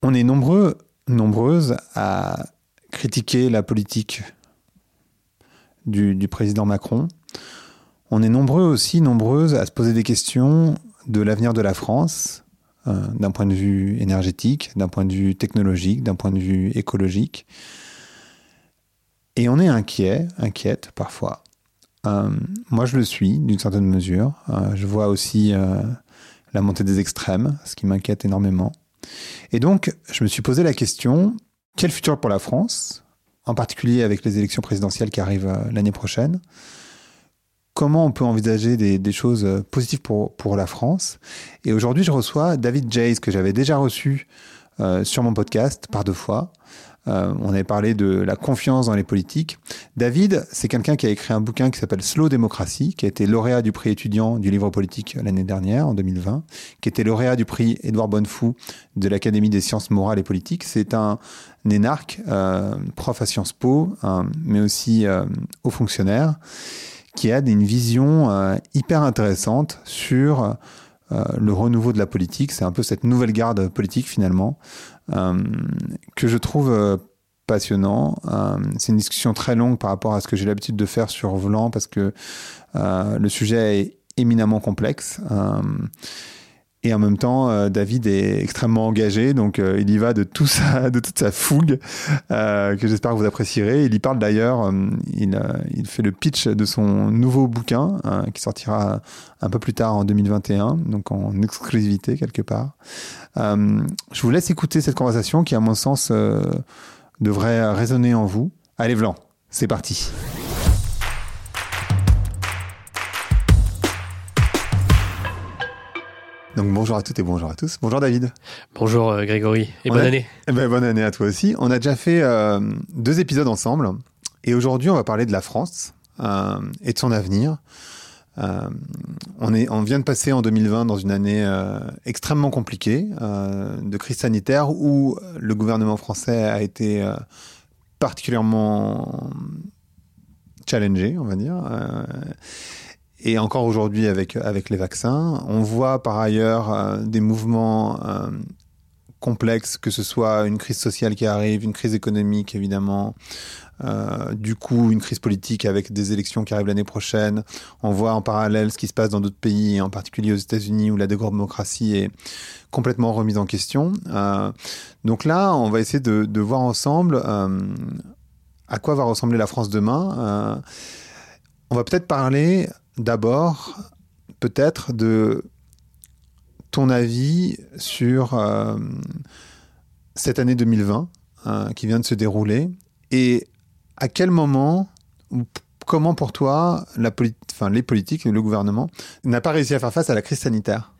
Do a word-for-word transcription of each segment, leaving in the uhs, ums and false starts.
On est nombreux, nombreuses à critiquer la politique du, du président Macron. On est nombreux aussi, nombreuses à se poser des questions de l'avenir de la France, euh, d'un point de vue énergétique, d'un point de vue technologique, d'un point de vue écologique. Et on est inquiet, inquiète parfois. Euh, moi, je le suis, d'une certaine mesure. Euh, je vois aussi euh, la montée des extrêmes, ce qui m'inquiète énormément. Et donc, je me suis posé la question, quel futur pour la France, en particulier avec les élections présidentielles qui arrivent euh, l'année prochaine? Comment on peut envisager des, des choses positives pour, pour la France? Et aujourd'hui, je reçois David Jays, que j'avais déjà reçu euh, sur mon podcast par deux fois. Euh, on avait parlé de la confiance dans les politiques. David, c'est quelqu'un qui a écrit un bouquin qui s'appelle Slow Democracy, qui a été lauréat du prix étudiant du livre politique l'année dernière, en deux mille vingt, qui était lauréat du prix Édouard Bonnefou de l'Académie des sciences morales et politiques. C'est un, un énarque, euh, prof à Sciences Po, hein, mais aussi euh, haut fonctionnaire, qui a une vision euh, hyper intéressante sur euh, le renouveau de la politique. C'est un peu cette nouvelle garde politique, finalement, euh, que je trouve euh, passionnant. Euh, c'est une discussion très longue par rapport à ce que j'ai l'habitude de faire sur Volant, parce que euh, le sujet est éminemment complexe. Euh, Et en même temps, euh, David est extrêmement engagé, donc euh, il y va de, tout sa, de toute sa fougue, euh, que j'espère que vous apprécierez. Il y parle d'ailleurs, euh, il, euh, il fait le pitch de son nouveau bouquin, euh, qui sortira un peu plus tard en deux mille vingt et un, donc en exclusivité quelque part. Euh, je vous laisse écouter cette conversation qui, à mon sens, euh, devrait résonner en vous. Allez, Vlan, c'est parti. Donc bonjour à toutes et bonjour à tous. Bonjour David. Bonjour euh, Grégory et on bonne a... année. Eh ben, bonne année à toi aussi. On a déjà fait euh, deux épisodes ensemble et aujourd'hui on va parler de la France euh, et de son avenir. Euh, on, est, on vient de passer en deux mille vingt dans une année euh, extrêmement compliquée euh, de crise sanitaire où le gouvernement français a été euh, particulièrement challengé, on va dire. Euh, Et encore aujourd'hui avec, avec les vaccins. On voit par ailleurs euh, des mouvements euh, complexes, que ce soit une crise sociale qui arrive, une crise économique évidemment, euh, du coup une crise politique avec des élections qui arrivent l'année prochaine. On voit en parallèle ce qui se passe dans d'autres pays, et en particulier aux États-Unis où la démocratie est complètement remise en question. Euh, donc là, on va essayer de, de voir ensemble euh, à quoi va ressembler la France demain. Euh, on va peut-être parler... D'abord, peut-être de ton avis sur euh, cette année deux mille vingt euh, qui vient de se dérouler et à quel moment, ou comment pour toi, la poli- enfin, les politiques et le gouvernement n'a pas réussi à faire face à la crise sanitaire?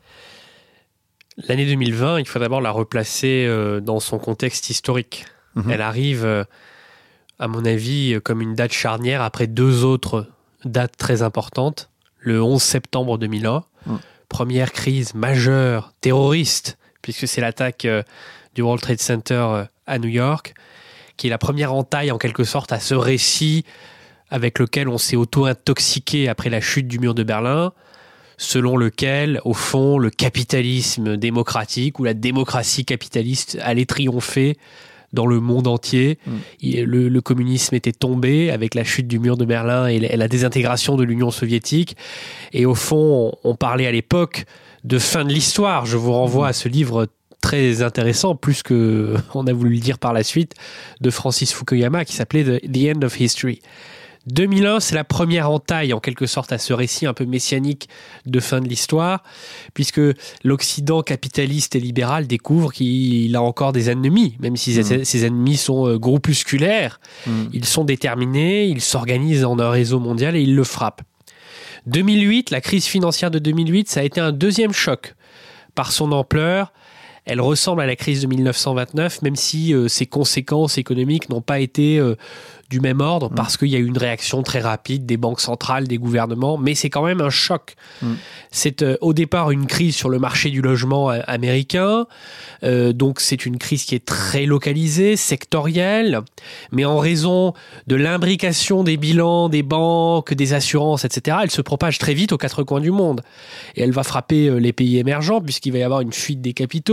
L'année deux mille vingt, il faut d'abord la replacer euh, dans son contexte historique. Mmh. Elle arrive, euh, à mon avis, comme une date charnière après deux autres date très importante, le onze septembre deux mille un, mmh. première crise majeure terroriste, puisque c'est l'attaque euh, du World Trade Center euh, à New York, qui est la première entaille en quelque sorte à ce récit avec lequel on s'est auto-intoxiqué après la chute du mur de Berlin, selon lequel, au fond, le capitalisme démocratique ou la démocratie capitaliste allait triompher dans le monde entier. Mmh. Le, le communisme était tombé avec la chute du mur de Berlin et la, et la désintégration de l'Union soviétique. Et au fond, on, on parlait à l'époque de fin de l'histoire. Je vous renvoie mmh. à ce livre très intéressant, plus qu'on a voulu le dire par la suite, de Francis Fukuyama, qui s'appelait The, The End of History. deux mille un, c'est la première entaille, en quelque sorte, à ce récit un peu messianique de fin de l'histoire, puisque l'Occident capitaliste et libéral découvre qu'il a encore des ennemis, même si mmh. ces ennemis sont groupusculaires, mmh. ils sont déterminés, ils s'organisent en un réseau mondial et ils le frappent. deux mille huit, la crise financière de deux mille huit, ça a été un deuxième choc par son ampleur. Elle ressemble à la crise de mille neuf cent vingt-neuf, même si euh, ses conséquences économiques n'ont pas été euh, du même ordre, mmh. parce qu'il y a eu une réaction très rapide des banques centrales, des gouvernements, mais c'est quand même un choc. Mmh. C'est euh, au départ une crise sur le marché du logement euh, américain, euh, donc c'est une crise qui est très localisée, sectorielle, mais en raison de l'imbrication des bilans, des banques, des assurances, et cetera, elle se propage très vite aux quatre coins du monde. Et elle va frapper euh, les pays émergents, puisqu'il va y avoir une fuite des capitaux.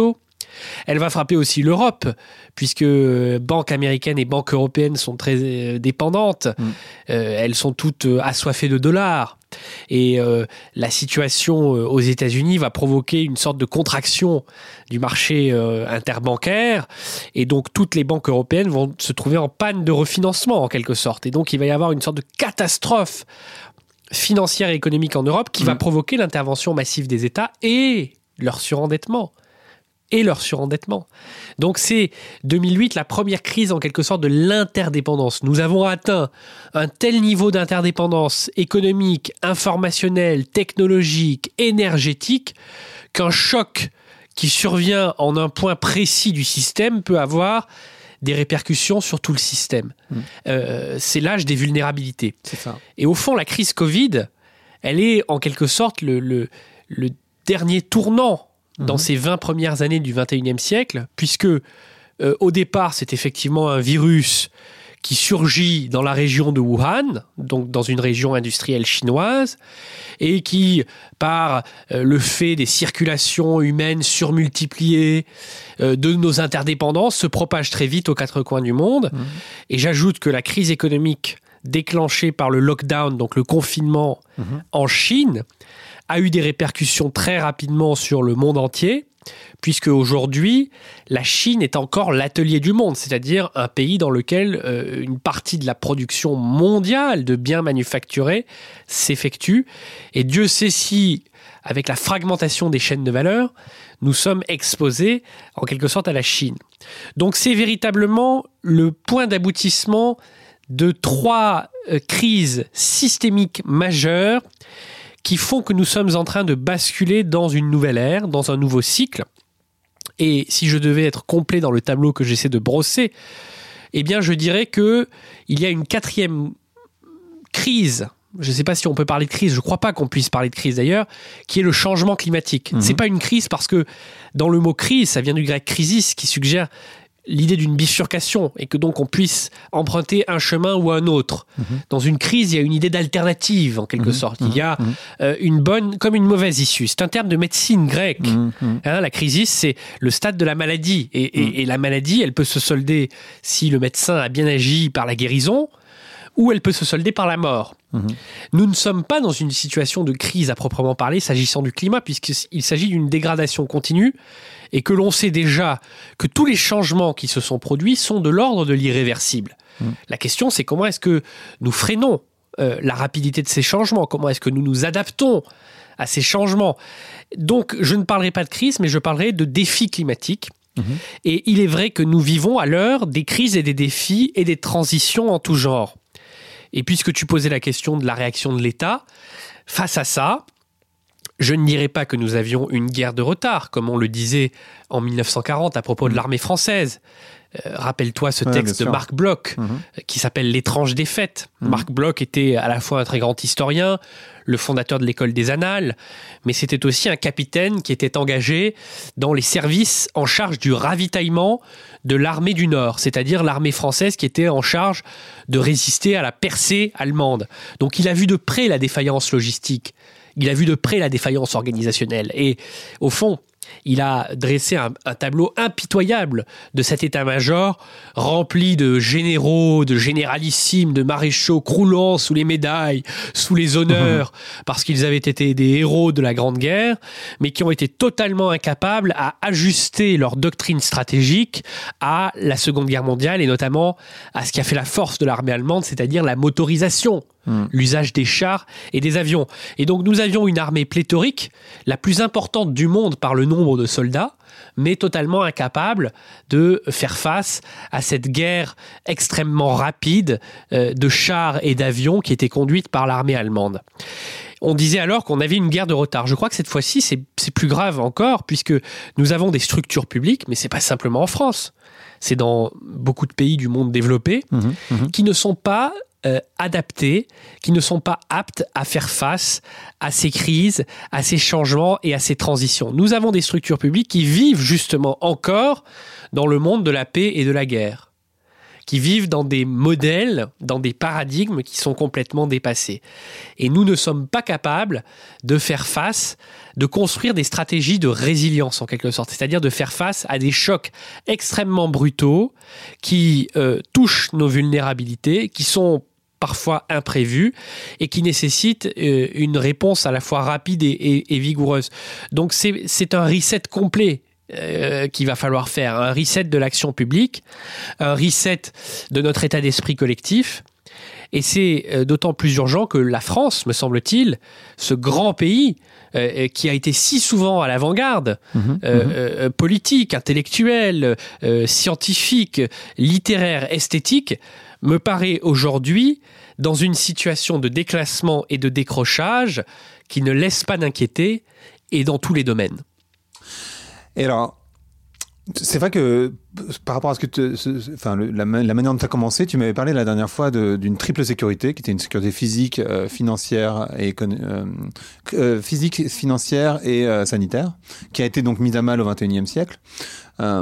Elle va frapper aussi l'Europe, puisque banques américaines et banques européennes sont très dépendantes. Mmh. Euh, elles sont toutes assoiffées de dollars. Et euh, la situation euh, aux États-Unis va provoquer une sorte de contraction du marché euh, interbancaire. Et donc, toutes les banques européennes vont se trouver en panne de refinancement, en quelque sorte. Et donc, il va y avoir une sorte de catastrophe financière et économique en Europe qui mmh. va provoquer l'intervention massive des États et leur surendettement. et leur surendettement. Donc c'est deux mille huit la première crise en quelque sorte de l'interdépendance. Nous avons atteint un tel niveau d'interdépendance économique, informationnelle, technologique, énergétique qu'un choc qui survient en un point précis du système peut avoir des répercussions sur tout le système. Mmh. Euh, c'est l'âge des vulnérabilités. C'est ça. Et au fond, la crise Covid, elle est en quelque sorte le, le, le dernier tournant dans ces vingt premières années du vingt et unième siècle, puisque euh, au départ, c'est effectivement un virus qui surgit dans la région de Wuhan, donc dans une région industrielle chinoise, et qui, par euh, le fait des circulations humaines surmultipliées, euh, de nos interdépendances, se propage très vite aux quatre coins du monde. Mmh. Et j'ajoute que la crise économique déclenchée par le lockdown, donc le confinement mmh. en Chine, a eu des répercussions très rapidement sur le monde entier, puisque aujourd'hui, la Chine est encore l'atelier du monde, c'est-à-dire un pays dans lequel euh, une partie de la production mondiale de biens manufacturés s'effectue. Et Dieu sait si, avec la fragmentation des chaînes de valeur, nous sommes exposés en quelque sorte à la Chine. Donc c'est véritablement le point d'aboutissement de trois euh, crises systémiques majeures qui font que nous sommes en train de basculer dans une nouvelle ère, dans un nouveau cycle. Et si je devais être complet dans le tableau que j'essaie de brosser, eh bien je dirais qu'il y a une quatrième crise, je ne sais pas si on peut parler de crise, je ne crois pas qu'on puisse parler de crise d'ailleurs, qui est le changement climatique. Mmh. Ce n'est pas une crise parce que dans le mot crise, ça vient du grec crisis, qui suggère l'idée d'une bifurcation et que donc on puisse emprunter un chemin ou un autre. Mmh. Dans une crise, il y a une idée d'alternative en quelque mmh. sorte. Il y a mmh. euh, une bonne comme une mauvaise issue. C'est un terme de médecine grecque. Mmh. Hein, la crisis, c'est le stade de la maladie. Et, et, mmh. et la maladie, elle peut se solder si le médecin a bien agi par la guérison ou elle peut se solder par la mort. Mmh. Nous ne sommes pas dans une situation de crise à proprement parler s'agissant du climat puisqu'il s'agit d'une dégradation continue et que l'on sait déjà que tous les changements qui se sont produits sont de l'ordre de l'irréversible. Mmh. La question, c'est comment est-ce que nous freinons euh, la rapidité de ces changements ? Comment est-ce que nous nous adaptons à ces changements ? Donc, je ne parlerai pas de crise, mais je parlerai de défis climatiques. Mmh. Et il est vrai que nous vivons à l'heure des crises et des défis et des transitions en tout genre. Et puisque tu posais la question de la réaction de l'État, face à ça, je ne dirais pas que nous avions une guerre de retard, comme on le disait en mille neuf cent quarante à propos de l'armée française. Euh, rappelle-toi ce ouais, texte de Marc Bloch, mmh. qui s'appelle « L'étrange défaite mmh. ». Marc Bloch était à la fois un très grand historien, le fondateur de l'école des Annales, mais c'était aussi un capitaine qui était engagé dans les services en charge du ravitaillement de l'armée du Nord, c'est-à-dire l'armée française qui était en charge de résister à la percée allemande. Donc il a vu de près la défaillance logistique, il a vu de près la défaillance organisationnelle. Et au fond, il a dressé un, un tableau impitoyable de cet état-major rempli de généraux, de généralissimes, de maréchaux croulant sous les médailles, sous les honneurs, mmh. parce qu'ils avaient été des héros de la Grande Guerre, mais qui ont été totalement incapables à ajuster leur doctrine stratégique à la Seconde Guerre mondiale et notamment à ce qui a fait la force de l'armée allemande, c'est-à-dire la motorisation. Mmh. L'usage des chars et des avions. Et donc nous avions une armée pléthorique, la plus importante du monde par le nombre de soldats, mais totalement incapable de faire face à cette guerre extrêmement rapide euh, de chars et d'avions qui était conduite par l'armée allemande. On disait alors qu'on avait une guerre de retard. Je crois que cette fois-ci, c'est, c'est plus grave encore, puisque nous avons des structures publiques, mais c'est pas simplement en France. C'est dans beaucoup de pays du monde développé, mmh, mmh. qui ne sont pas Euh, adaptés, qui ne sont pas aptes à faire face à ces crises, à ces changements et à ces transitions. Nous avons des structures publiques qui vivent justement encore dans le monde de la paix et de la guerre, qui vivent dans des modèles, dans des paradigmes qui sont complètement dépassés. Et nous ne sommes pas capables de faire face, de construire des stratégies de résilience en quelque sorte, c'est-à-dire de faire face à des chocs extrêmement brutaux qui euh, touchent nos vulnérabilités, qui sont parfois imprévus et qui nécessitent euh, une réponse à la fois rapide et, et, et vigoureuse. Donc c'est, c'est un reset complet euh, qu'il va falloir faire, un reset de l'action publique, un reset de notre état d'esprit collectif. Et c'est euh, d'autant plus urgent que la France, me semble-t-il, ce grand pays euh, qui a été si souvent à l'avant-garde, mmh, euh, mmh. Euh, politique, intellectuelle, euh, scientifique, littéraire, esthétique, me paraît aujourd'hui dans une situation de déclassement et de décrochage qui ne laisse pas d'inquiéter, et dans tous les domaines. Et alors, c'est vrai que par rapport à ce que tu, ce, enfin, le, la, la manière dont tu as commencé, tu m'avais parlé la dernière fois de, d'une triple sécurité, qui était une sécurité physique, euh, financière et euh, euh, physique, financière et euh, sanitaire, qui a été donc mise à mal au vingt et unième siècle. Euh,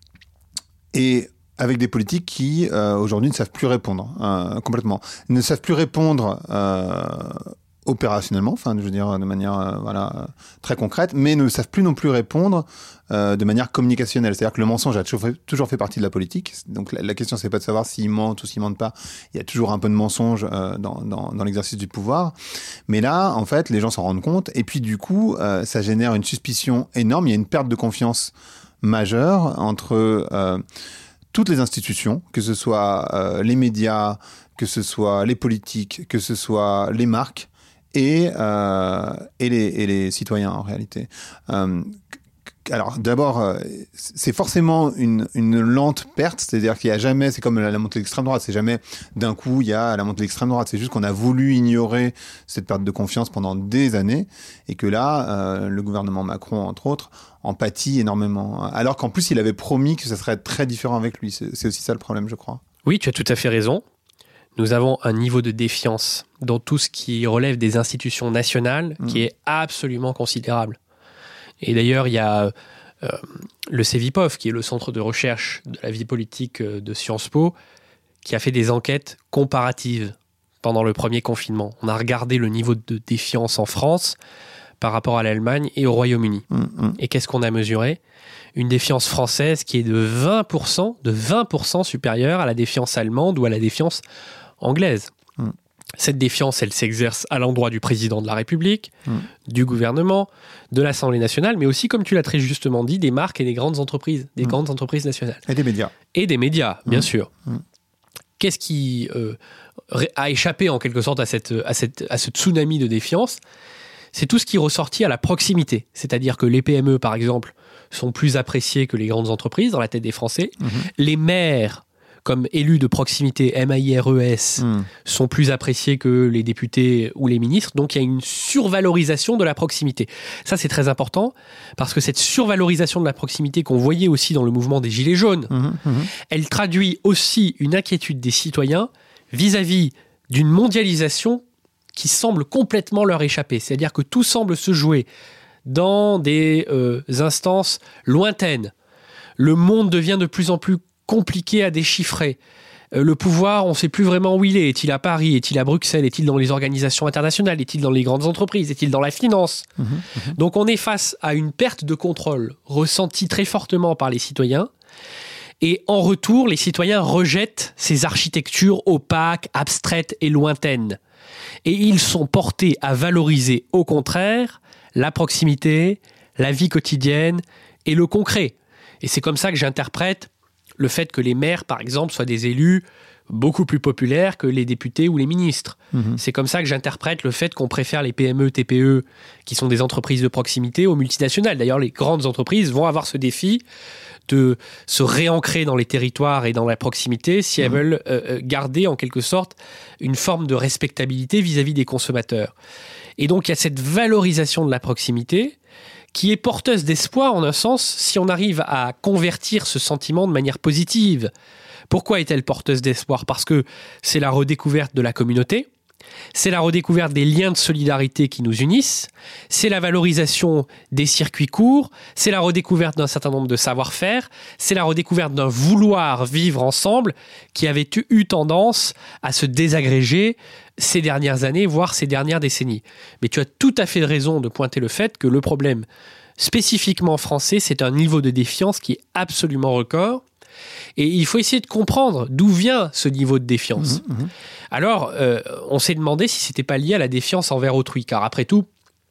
et avec des politiques qui, euh, aujourd'hui, ne savent plus répondre, euh, complètement. Ils ne savent plus répondre euh, opérationnellement, enfin, je veux dire, de manière euh, voilà, très concrète, mais ne savent plus non plus répondre euh, de manière communicationnelle. C'est-à-dire que le mensonge a toujours fait, toujours fait partie de la politique. Donc, la, la question, c'est pas de savoir s'ils mentent ou s'ils mentent pas. Il y a toujours un peu de mensonge euh, dans, dans, dans l'exercice du pouvoir. Mais là, en fait, les gens s'en rendent compte. Et puis, du coup, euh, ça génère une suspicion énorme. Il y a une perte de confiance majeure entre... Euh, toutes les institutions, que ce soit euh, les médias, que ce soit les politiques, que ce soit les marques et, euh, et, les, et les citoyens en réalité. Euh, alors d'abord, euh, c'est forcément une, une lente perte, c'est-à-dire qu'il n'y a jamais, c'est comme la, la montée de l'extrême droite, c'est jamais d'un coup il y a la montée de l'extrême droite, c'est juste qu'on a voulu ignorer cette perte de confiance pendant des années et que là, euh, le gouvernement Macron, entre autres, en pâtit énormément. Alors qu'en plus, il avait promis que ça serait très différent avec lui. C'est, c'est aussi ça le problème, je crois. Oui, tu as tout à fait raison. Nous avons un niveau de défiance dans tout ce qui relève des institutions nationales mmh. qui est absolument considérable. Et d'ailleurs, il y a euh, le Cevipof, qui est le centre de recherche de la vie politique de Sciences Po, qui a fait des enquêtes comparatives pendant le premier confinement. On a regardé le niveau de défiance en France par rapport à l'Allemagne et au Royaume-Uni. Mmh, mmh. Et qu'est-ce qu'on a mesuré ? Une défiance française qui est de vingt pour cent, de vingt pour cent supérieure à la défiance allemande ou à la défiance anglaise. Mmh. Cette défiance, elle s'exerce à l'endroit du président de la République, mmh. du gouvernement, de l'Assemblée nationale, mais aussi, comme tu l'as très justement dit, des marques et des grandes entreprises, des mmh. grandes entreprises nationales. Et des médias. Et des médias, bien mmh. sûr. Mmh. Qu'est-ce qui euh, a échappé en quelque sorte à, cette, à, cette, à ce tsunami de défiance ? C'est tout ce qui est ressorti à la proximité. C'est-à-dire que les P M E, par exemple, sont plus appréciés que les grandes entreprises dans la tête des Français. Mmh. Les maires, comme élus de proximité, M A I R E S, mmh. sont plus appréciés que les députés ou les ministres. Donc, il y a une survalorisation de la proximité. Ça, c'est très important, parce que cette survalorisation de la proximité qu'on voyait aussi dans le mouvement des Gilets jaunes, mmh. Mmh. elle traduit aussi une inquiétude des citoyens vis-à-vis d'une mondialisation qui semble complètement leur échapper. C'est-à-dire que tout semble se jouer dans des euh, instances lointaines. Le monde devient de plus en plus compliqué à déchiffrer. Euh, le pouvoir, on ne sait plus vraiment où il est. Est-il à Paris ? Est-il à Bruxelles ? Est-il dans les organisations internationales ? Est-il dans les grandes entreprises ? Est-il dans la finance ? Mmh, mmh. Donc on est face à une perte de contrôle ressentie très fortement par les citoyens. Et en retour, les citoyens rejettent ces architectures opaques, abstraites et lointaines. Et ils sont portés à valoriser, au contraire, la proximité, la vie quotidienne et le concret. Et c'est comme ça que j'interprète le fait que les maires, par exemple, soient des élus beaucoup plus populaires que les députés ou les ministres. Mmh. C'est comme ça que j'interprète le fait qu'on préfère les P M E, T P E, qui sont des entreprises de proximité, aux multinationales. D'ailleurs, les grandes entreprises vont avoir ce défi de se réancrer dans les territoires et dans la proximité si elles mmh. veulent euh, garder en quelque sorte une forme de respectabilité vis-à-vis des consommateurs. Et donc il y a cette valorisation de la proximité qui est porteuse d'espoir en un sens si on arrive à convertir ce sentiment de manière positive. Pourquoi est-elle porteuse d'espoir ? Parce que c'est la redécouverte de la communauté, c'est la redécouverte des liens de solidarité qui nous unissent, c'est la valorisation des circuits courts, c'est la redécouverte d'un certain nombre de savoir-faire, c'est la redécouverte d'un vouloir vivre ensemble qui avait eu tendance à se désagréger ces dernières années, voire ces dernières décennies. Mais tu as tout à fait raison de pointer le fait que le problème spécifiquement français, c'est un niveau de défiance qui est absolument record. Et il faut essayer de comprendre d'où vient ce niveau de défiance. Mmh, mmh. Alors, euh, on s'est demandé si ce n'était pas lié à la défiance envers autrui, car après tout,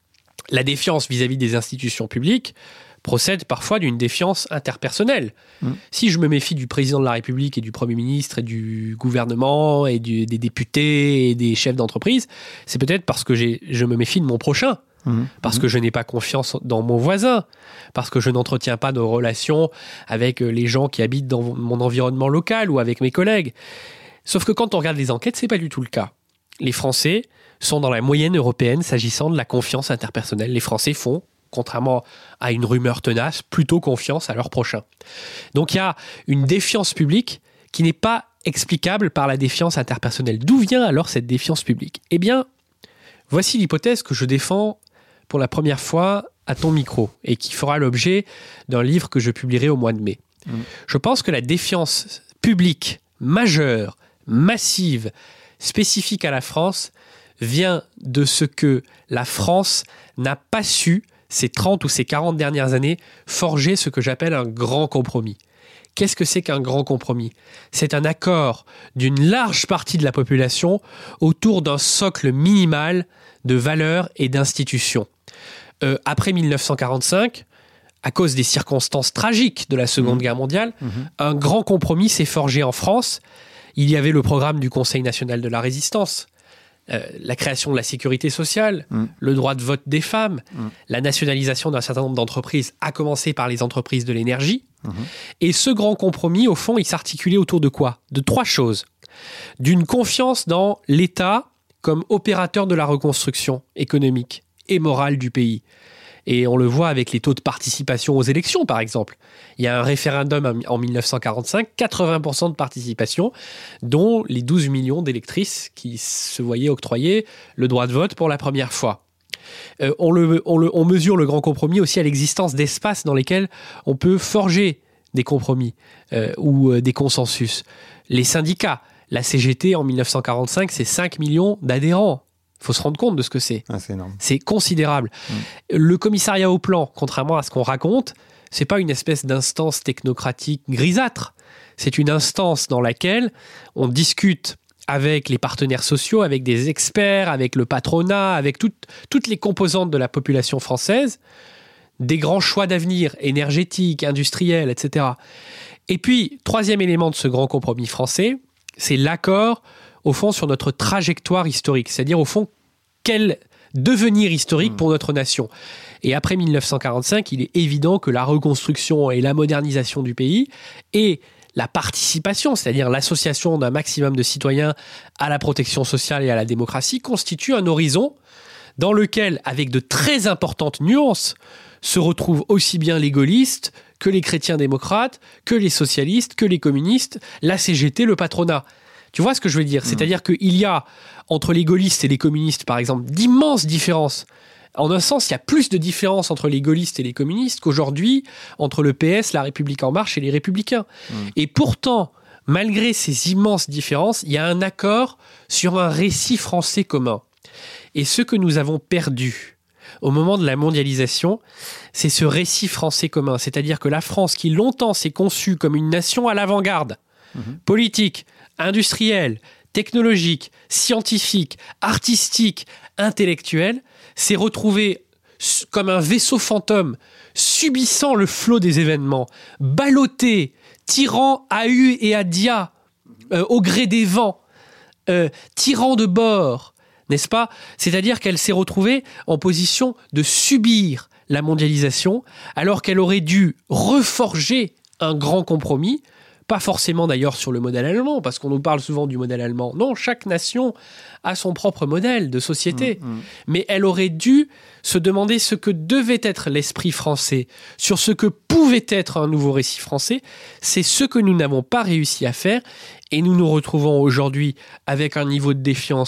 la défiance vis-à-vis des institutions publiques procède parfois d'une défiance interpersonnelle. Mmh. Si je me méfie du président de la République et du Premier ministre et du gouvernement et du, des députés et des chefs d'entreprise, c'est peut-être parce que j'ai, je me méfie de mon prochain. Mmh. Parce que je n'ai pas confiance dans mon voisin, parce que je n'entretiens pas de relations avec les gens qui habitent dans mon environnement local ou avec mes collègues. Sauf que quand on regarde les enquêtes, c'est pas du tout le cas. Les Français sont dans la moyenne européenne s'agissant de la confiance interpersonnelle. Les Français font, contrairement à une rumeur tenace, plutôt confiance à leur prochain. Donc il y a une défiance publique qui n'est pas explicable par la défiance interpersonnelle. D'où vient alors cette défiance publique ? Eh bien, voici l'hypothèse que je défends pour la première fois à ton micro et qui fera l'objet d'un livre que je publierai au mois de mai. Mmh. Je pense que la défiance publique majeure, massive, spécifique à la France vient de ce que la France n'a pas su, ces trente ou ces quarante dernières années, forger ce que j'appelle un grand compromis. Qu'est-ce que c'est qu'un grand compromis ? C'est un accord d'une large partie de la population autour d'un socle minimal de valeurs et d'institutions. Euh, après dix-neuf cent quarante-cinq, à cause des circonstances tragiques de la Seconde mmh. Guerre mondiale, mmh. un grand compromis s'est forgé en France. Il y avait le programme du Conseil national de la résistance, euh, la création de la sécurité sociale, mmh. le droit de vote des femmes, mmh. la nationalisation d'un certain nombre d'entreprises, à commencer par les entreprises de l'énergie. Mmh. Et ce grand compromis, au fond, il s'articulait autour de quoi ? De trois choses. D'une confiance dans l'État comme opérateur de la reconstruction économique et morale du pays. Et on le voit avec les taux de participation aux élections, par exemple. Il y a un référendum en dix-neuf cent quarante-cinq, quatre-vingts pour cent de participation, dont les douze millions d'électrices qui se voyaient octroyer le droit de vote pour la première fois. Euh, on, le, on, le, on mesure le grand compromis aussi à l'existence d'espaces dans lesquels on peut forger des compromis euh, ou euh, des consensus. Les syndicats, la C G T en dix-neuf cent quarante-cinq, c'est cinq millions d'adhérents. Il faut se rendre compte de ce que c'est. Ah, c'est énorme. C'est considérable. Mmh. Le commissariat au plan, contrairement à ce qu'on raconte, c'est pas une espèce d'instance technocratique grisâtre. C'est une instance dans laquelle on discute avec les partenaires sociaux, avec des experts, avec le patronat, avec tout, toutes les composantes de la population française, des grands choix d'avenir énergétiques, industriels, et cetera. Et puis, troisième élément de ce grand compromis français, c'est l'accord au fond, sur notre trajectoire historique, c'est-à-dire, au fond, quel devenir historique pour notre nation. Et après dix-neuf cent quarante-cinq, il est évident que la reconstruction et la modernisation du pays et la participation, c'est-à-dire l'association d'un maximum de citoyens à la protection sociale et à la démocratie, constituent un horizon dans lequel, avec de très importantes nuances, se retrouvent aussi bien les gaullistes que les chrétiens démocrates, que les socialistes, que les communistes, la C G T, le patronat. Tu vois ce que je veux dire ? Mmh. C'est-à-dire qu'il y a, entre les gaullistes et les communistes, par exemple, d'immenses différences. En un sens, il y a plus de différences entre les gaullistes et les communistes qu'aujourd'hui entre le P S, la République En Marche et les Républicains. Mmh. Et pourtant, malgré ces immenses différences, il y a un accord sur un récit français commun. Et ce que nous avons perdu au moment de la mondialisation, c'est ce récit français commun. C'est-à-dire que la France, qui longtemps s'est conçue comme une nation à l'avant-garde, mmh. politique, industrielle, technologique, scientifique, artistique, intellectuelle, s'est retrouvée comme un vaisseau fantôme, subissant le flot des événements, ballotté, tirant à hu et à dia, euh, au gré des vents, euh, tirant de bord, n'est-ce pas ? C'est-à-dire qu'elle s'est retrouvée en position de subir la mondialisation, alors qu'elle aurait dû reforger un grand compromis. Pas forcément d'ailleurs sur le modèle allemand, parce qu'on nous parle souvent du modèle allemand. Non, chaque nation a son propre modèle de société. Mmh, mmh. Mais elle aurait dû se demander ce que devait être l'esprit français, sur ce que pouvait être un nouveau récit français. C'est ce que nous n'avons pas réussi à faire. Et nous nous retrouvons aujourd'hui avec un niveau de défiance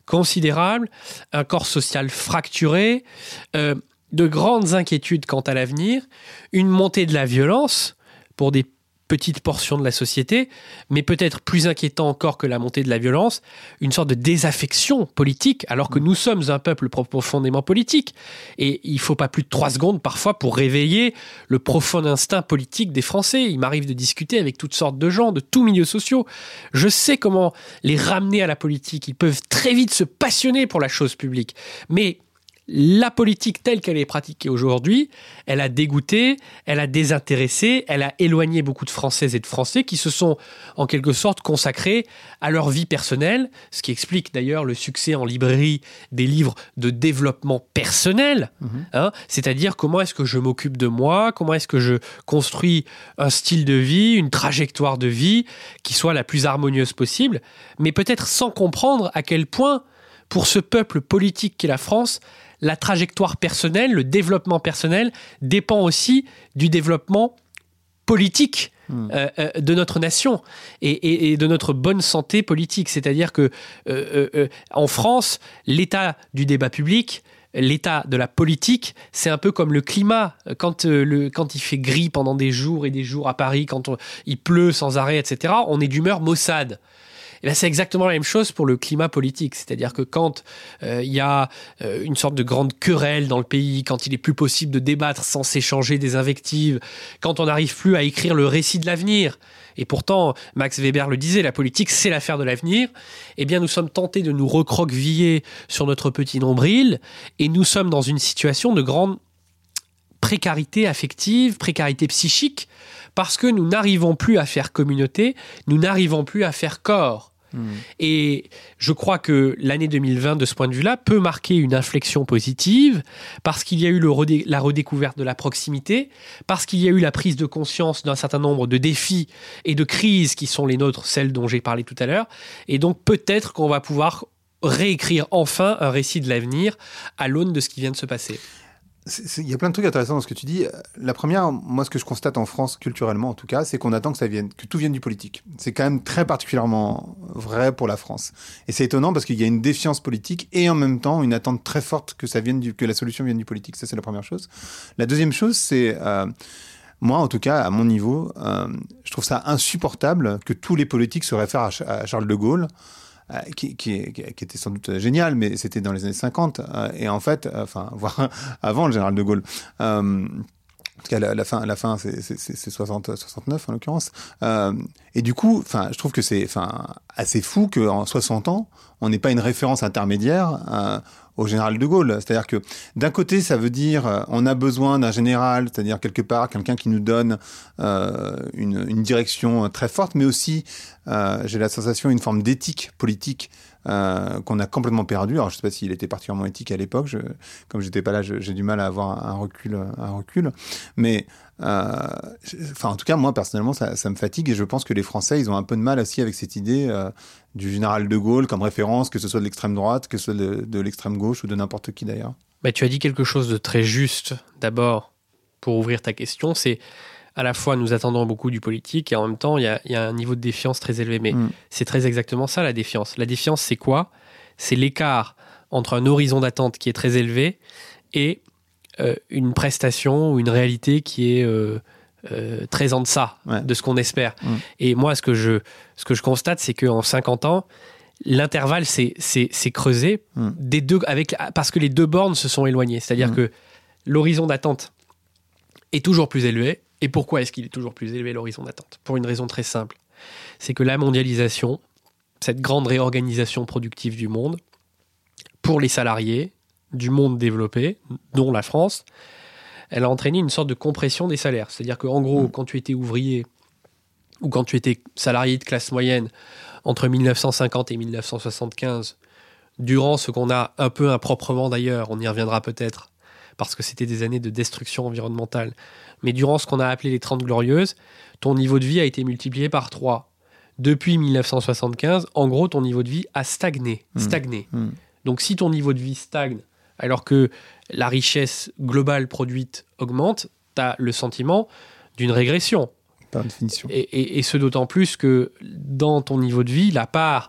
considérable, un corps social fracturé, euh, de grandes inquiétudes quant à l'avenir, une montée de la violence pour des petites portions de la société, mais peut-être plus inquiétant encore que la montée de la violence, une sorte de désaffection politique, alors que nous sommes un peuple profondément politique. Et il ne faut pas plus de trois secondes parfois pour réveiller le profond instinct politique des Français. Il m'arrive de discuter avec toutes sortes de gens, de tous milieux sociaux. Je sais comment les ramener à la politique. Ils peuvent très vite se passionner pour la chose publique. Mais la politique telle qu'elle est pratiquée aujourd'hui, elle a dégoûté, elle a désintéressé, elle a éloigné beaucoup de Françaises et de Français qui se sont en quelque sorte consacrés à leur vie personnelle, ce qui explique d'ailleurs le succès en librairie des livres de développement personnel, mmh. hein, c'est-à-dire comment est-ce que je m'occupe de moi, comment est-ce que je construis un style de vie, une trajectoire de vie qui soit la plus harmonieuse possible, mais peut-être sans comprendre à quel point, pour ce peuple politique qu'est la France, la trajectoire personnelle, le développement personnel dépend aussi du développement politique mmh. euh, euh, de notre nation et, et, et de notre bonne santé politique. C'est-à-dire que euh, euh, en France, l'état du débat public, l'état de la politique, c'est un peu comme le climat. Quand, euh, le, quand il fait gris pendant des jours et des jours à Paris, quand on, il pleut sans arrêt, et cetera, on est d'humeur maussade. Et bien, c'est exactement la même chose pour le climat politique. C'est-à-dire que quand il euh, y a euh, une sorte de grande querelle dans le pays, quand il est plus possible de débattre sans s'échanger des invectives, quand on n'arrive plus à écrire le récit de l'avenir, et pourtant, Max Weber le disait, la politique, c'est l'affaire de l'avenir, eh bien, nous sommes tentés de nous recroqueviller sur notre petit nombril, et nous sommes dans une situation de grande précarité affective, précarité psychique, parce que nous n'arrivons plus à faire communauté, nous n'arrivons plus à faire corps. Mmh. Et je crois que l'année deux mille vingt, de ce point de vue-là, peut marquer une inflexion positive parce qu'il y a eu le redé- la redécouverte de la proximité, parce qu'il y a eu la prise de conscience d'un certain nombre de défis et de crises qui sont les nôtres, celles dont j'ai parlé tout à l'heure. Et donc peut-être qu'on va pouvoir réécrire enfin un récit de l'avenir à l'aune de ce qui vient de se passer. Il y a plein de trucs intéressants dans ce que tu dis. La première, moi, ce que je constate en France, culturellement en tout cas, c'est qu'on attend que ça vienne, que tout vienne du politique. C'est quand même très particulièrement vrai pour la France. Et c'est étonnant parce qu'il y a une défiance politique et en même temps une attente très forte que ça vienne du, que la solution vienne du politique. Ça, c'est la première chose. La deuxième chose, c'est euh, moi, en tout cas, à mon niveau, euh, je trouve ça insupportable que tous les politiques se réfèrent à, à Charles de Gaulle. Euh, qui, qui, qui était sans doute génial, mais c'était dans les années cinquante. Euh, et en fait, euh, enfin, voire avant le général de Gaulle. Euh, en tout cas, la, la fin, la fin c'est, c'est, c'est soixante, soixante-neuf en l'occurrence. Euh, et du coup, enfin, je trouve que c'est, enfin, assez fou qu'en soixante ans, on n'ait pas une référence intermédiaire euh, au général de Gaulle. C'est-à-dire que d'un côté, ça veut dire euh, on a besoin d'un général, c'est-à-dire quelque part quelqu'un qui nous donne euh, une, une direction très forte, mais aussi, euh, j'ai la sensation, une forme d'éthique politique euh, qu'on a complètement perdue. Alors, je ne sais pas s'il était particulièrement éthique à l'époque. Je, comme j'étais pas là, je, j'ai du mal à avoir un recul, un recul. Mais, euh, enfin, en tout cas, moi personnellement, ça, ça me fatigue et je pense que les Français, ils ont un peu de mal aussi avec cette idée euh, du général de Gaulle comme référence, que ce soit de l'extrême droite, que ce soit de, de l'extrême gauche ou de n'importe qui d'ailleurs. Bah, tu as dit quelque chose de très juste. D'abord, pour ouvrir ta question, c'est à la fois nous attendons beaucoup du politique et en même temps, il y a, y a un niveau de défiance très élevé. Mais mmh. c'est très exactement ça, la défiance. La défiance, c'est quoi ? C'est l'écart entre un horizon d'attente qui est très élevé et euh, une prestation ou une réalité qui est euh, euh, très en deçà ouais. de ce qu'on espère. Mmh. Et moi, ce que je, ce que je constate, c'est qu'en cinquante ans, l'intervalle s'est, s'est, s'est creusé mmh. des deux, avec, parce que les deux bornes se sont éloignées. C'est-à-dire mmh. que l'horizon d'attente est toujours plus élevé. Et pourquoi est-ce qu'il est toujours plus élevé, l'horizon d'attente ? Pour une raison très simple. C'est que la mondialisation, cette grande réorganisation productive du monde, pour les salariés du monde développé, dont la France, elle a entraîné une sorte de compression des salaires. C'est-à-dire qu'en gros, mmh. quand tu étais ouvrier ou quand tu étais salarié de classe moyenne entre dix-neuf cent cinquante et dix-neuf cent soixante-quinze, durant ce qu'on a un peu improprement d'ailleurs, on y reviendra peut-être, parce que c'était des années de destruction environnementale, mais durant ce qu'on a appelé les trente glorieuses, ton niveau de vie a été multiplié par trois. Depuis dix-neuf cent soixante-quinze, en gros, ton niveau de vie a stagné. Mmh. stagné. Mmh. Donc si ton niveau de vie stagne, alors que la richesse globale produite augmente, tu as le sentiment d'une régression. Par définition. Et, et, et ce d'autant plus que dans ton niveau de vie, la part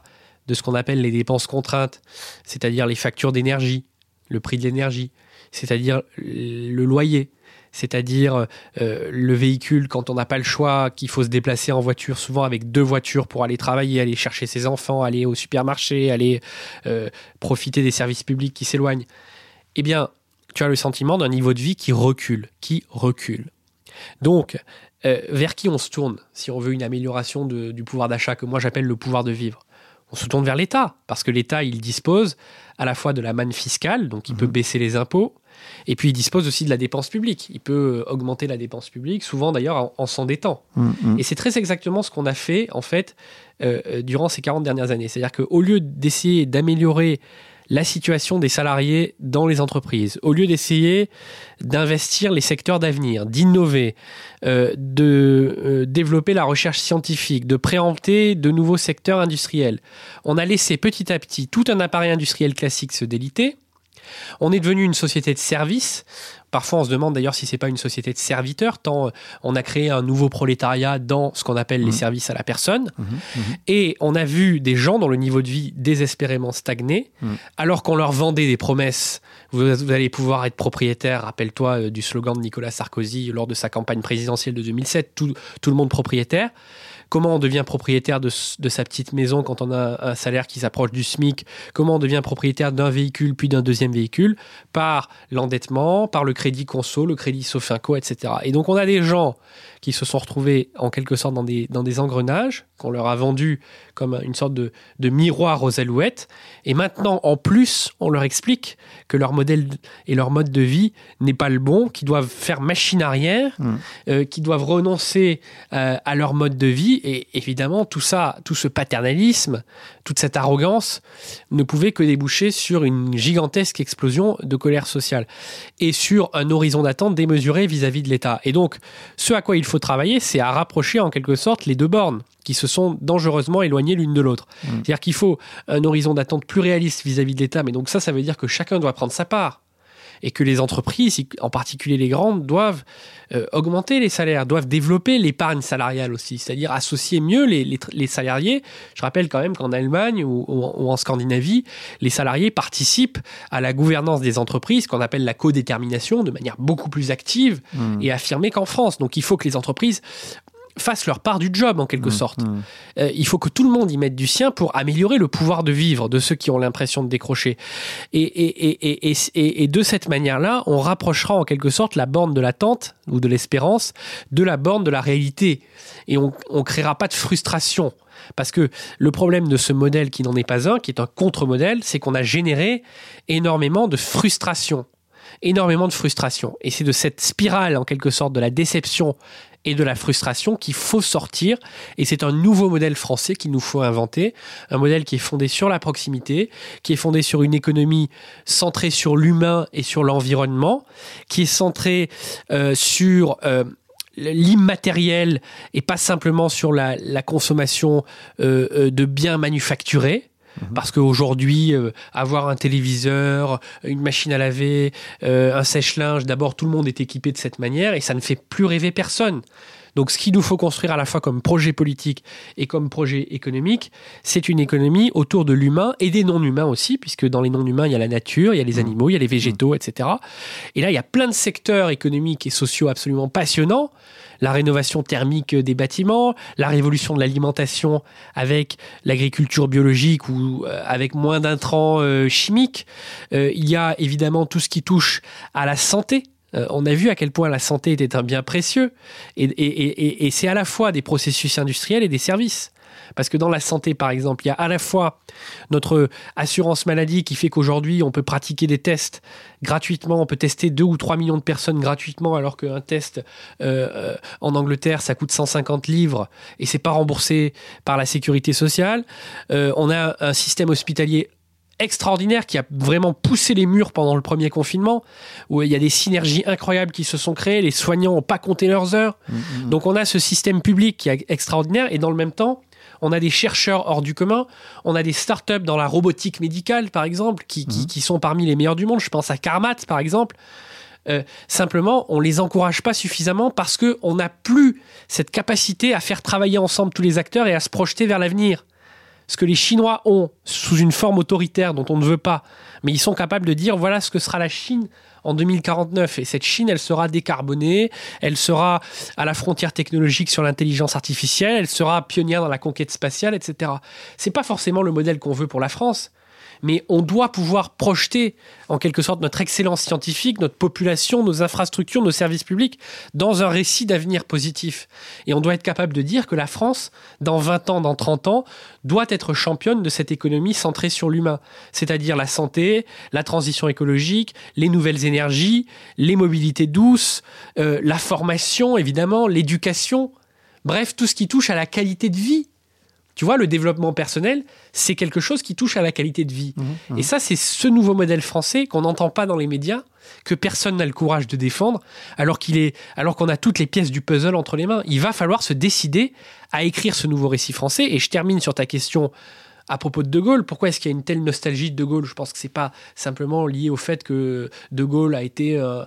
de ce qu'on appelle les dépenses contraintes, c'est-à-dire les factures d'énergie, le prix de l'énergie, c'est-à-dire le loyer, c'est-à-dire euh, le véhicule quand on n'a pas le choix, qu'il faut se déplacer en voiture, souvent avec deux voitures pour aller travailler, aller chercher ses enfants, aller au supermarché, aller euh, profiter des services publics qui s'éloignent, eh bien, tu as le sentiment d'un niveau de vie qui recule, qui recule. Donc, euh, vers qui on se tourne si on veut une amélioration de, du pouvoir d'achat que moi j'appelle le pouvoir de vivre? On se tourne vers l'État, parce que l'État, il dispose à la fois de la manne fiscale, donc il mmh. peut baisser les impôts, et puis il dispose aussi de la dépense publique. Il peut augmenter la dépense publique, souvent d'ailleurs en, en s'endettant. Mmh. Et c'est très exactement ce qu'on a fait, en fait, euh, durant ces quarante dernières années. C'est-à-dire qu'au lieu d'essayer d'améliorer la situation des salariés dans les entreprises, au lieu d'essayer d'investir les secteurs d'avenir, d'innover, euh, de euh, développer la recherche scientifique, de préempter de nouveaux secteurs industriels, on a laissé petit à petit tout un appareil industriel classique se déliter. On est devenu une société de services. Parfois, on se demande d'ailleurs si ce n'est pas une société de serviteurs, tant on a créé un nouveau prolétariat dans ce qu'on appelle mmh. les services à la personne. Mmh. Mmh. Et on a vu des gens dont le niveau de vie désespérément stagné, mmh. alors qu'on leur vendait des promesses. Vous, vous allez pouvoir être propriétaire. Rappelle-toi euh, du slogan de Nicolas Sarkozy lors de sa campagne présidentielle de deux mille sept, tout, tout le monde propriétaire. Comment on devient propriétaire de, de sa petite maison quand on a un salaire qui s'approche du SMIC? Comment on devient propriétaire d'un véhicule puis d'un deuxième véhicule? Par l'endettement, par le crédit conso, le crédit Sofinco, et cetera. Et donc on a des gens qui se sont retrouvés en quelque sorte dans des, dans des engrenages qu'on leur a vendus comme une sorte de, de miroir aux alouettes. Et maintenant, en plus, on leur explique que leur modèle et leur mode de vie n'est pas le bon, qu'ils doivent faire machine arrière, mmh. euh, qu'ils doivent renoncer euh, à leur mode de vie. Et évidemment, tout ça, tout ce paternalisme, toute cette arrogance ne pouvait que déboucher sur une gigantesque explosion de colère sociale et sur un horizon d'attente démesuré vis-à-vis de l'État. Et donc, ce à quoi il faut travailler, c'est à rapprocher en quelque sorte les deux bornes qui se sont dangereusement éloignées l'une de l'autre. Mmh. C'est-à-dire qu'il faut un horizon d'attente plus réaliste vis-à-vis de l'État, mais donc ça, ça veut dire que chacun doit prendre sa part. Et que les entreprises, en particulier les grandes, doivent euh, augmenter les salaires, doivent développer l'épargne salariale aussi, c'est-à-dire associer mieux les, les, les salariés. Je rappelle quand même qu'en Allemagne ou, ou, ou en Scandinavie, les salariés participent à la gouvernance des entreprises, qu'on appelle la codétermination, de manière beaucoup plus active mmh. et affirmée qu'en France. Donc il faut que les entreprises fassent leur part du job, en quelque mmh, sorte. Mmh. Euh, il faut que tout le monde y mette du sien pour améliorer le pouvoir de vivre de ceux qui ont l'impression de décrocher. Et, et, et, et, et, et de cette manière-là, on rapprochera en quelque sorte la borne de l'attente ou de l'espérance de la borne de la réalité. Et on ne créera pas de frustration. Parce que le problème de ce modèle qui n'en est pas un, qui est un contre-modèle, c'est qu'on a généré énormément de frustration. Énormément de frustration. Et c'est de cette spirale, en quelque sorte, de la déception et de la frustration qu'il faut sortir. Et c'est un nouveau modèle français qu'il nous faut inventer. Un modèle qui est fondé sur la proximité, qui est fondé sur une économie centrée sur l'humain et sur l'environnement, qui est centré euh, sur euh, l'immatériel et pas simplement sur la, la consommation euh, de biens manufacturés. Parce qu'aujourd'hui, euh, avoir un téléviseur, une machine à laver, euh, un sèche-linge, d'abord, tout le monde est équipé de cette manière et ça ne fait plus rêver personne. Donc, ce qu'il nous faut construire à la fois comme projet politique et comme projet économique, c'est une économie autour de l'humain et des non-humains aussi, puisque dans les non-humains, il y a la nature, il y a les animaux, il y a les végétaux, et cetera. Et là, il y a plein de secteurs économiques et sociaux absolument passionnants. La rénovation thermique des bâtiments, la révolution de l'alimentation avec l'agriculture biologique ou euh, avec moins d'intrants euh, chimiques. Euh, il y a évidemment tout ce qui touche à la santé. Euh, on a vu à quel point la santé était un bien précieux. Et, et, et, et c'est à la fois des processus industriels et des services. Parce que dans la santé, par exemple, il y a à la fois notre assurance maladie qui fait qu'aujourd'hui, on peut pratiquer des tests gratuitement. On peut tester deux ou trois millions de personnes gratuitement, alors qu'un test euh, en Angleterre, ça coûte cent cinquante livres et c'est pas remboursé par la sécurité sociale. Euh, on a un système hospitalier extraordinaire qui a vraiment poussé les murs pendant le premier confinement, où il y a des synergies incroyables qui se sont créées. Les soignants n'ont pas compté leurs heures. Mmh. Donc on a ce système public qui est extraordinaire et dans le même temps, on a des chercheurs hors du commun, on a des startups dans la robotique médicale, par exemple, qui, qui, mmh. qui sont parmi les meilleurs du monde. Je pense à Carmat, par exemple. Euh, simplement, on ne les encourage pas suffisamment parce qu'on n'a plus cette capacité à faire travailler ensemble tous les acteurs et à se projeter vers l'avenir. ce que les Chinois ont sous une forme autoritaire dont on ne veut pas, mais ils sont capables de dire voilà ce que sera la Chine en deux mille quarante-neuf. Et cette Chine, elle sera décarbonée, elle sera à la frontière technologique sur l'intelligence artificielle, elle sera pionnière dans la conquête spatiale, et cetera. C'est pas forcément le modèle qu'on veut pour la France, mais on doit pouvoir projeter en quelque sorte notre excellence scientifique, notre population, nos infrastructures, nos services publics dans un récit d'avenir positif. Et on doit être capable de dire que la France, dans vingt ans, dans trente ans, doit être championne de cette économie centrée sur l'humain, c'est-à-dire la santé, la transition écologique, les nouvelles énergies, les mobilités douces, euh, la formation évidemment, l'éducation, bref, tout ce qui touche à la qualité de vie. Tu vois, le développement personnel, c'est quelque chose qui touche à la qualité de vie. Mmh, mmh. Et ça, c'est ce nouveau modèle français qu'on n'entend pas dans les médias, que personne n'a le courage de défendre, alors qu'il est, alors qu'on a toutes les pièces du puzzle entre les mains. Il va falloir se décider à écrire ce nouveau récit français. Et je termine sur ta question à propos de De Gaulle. Pourquoi est-ce qu'il y a une telle nostalgie de De Gaulle ? Je pense que c'est pas simplement lié au fait que De Gaulle a été euh,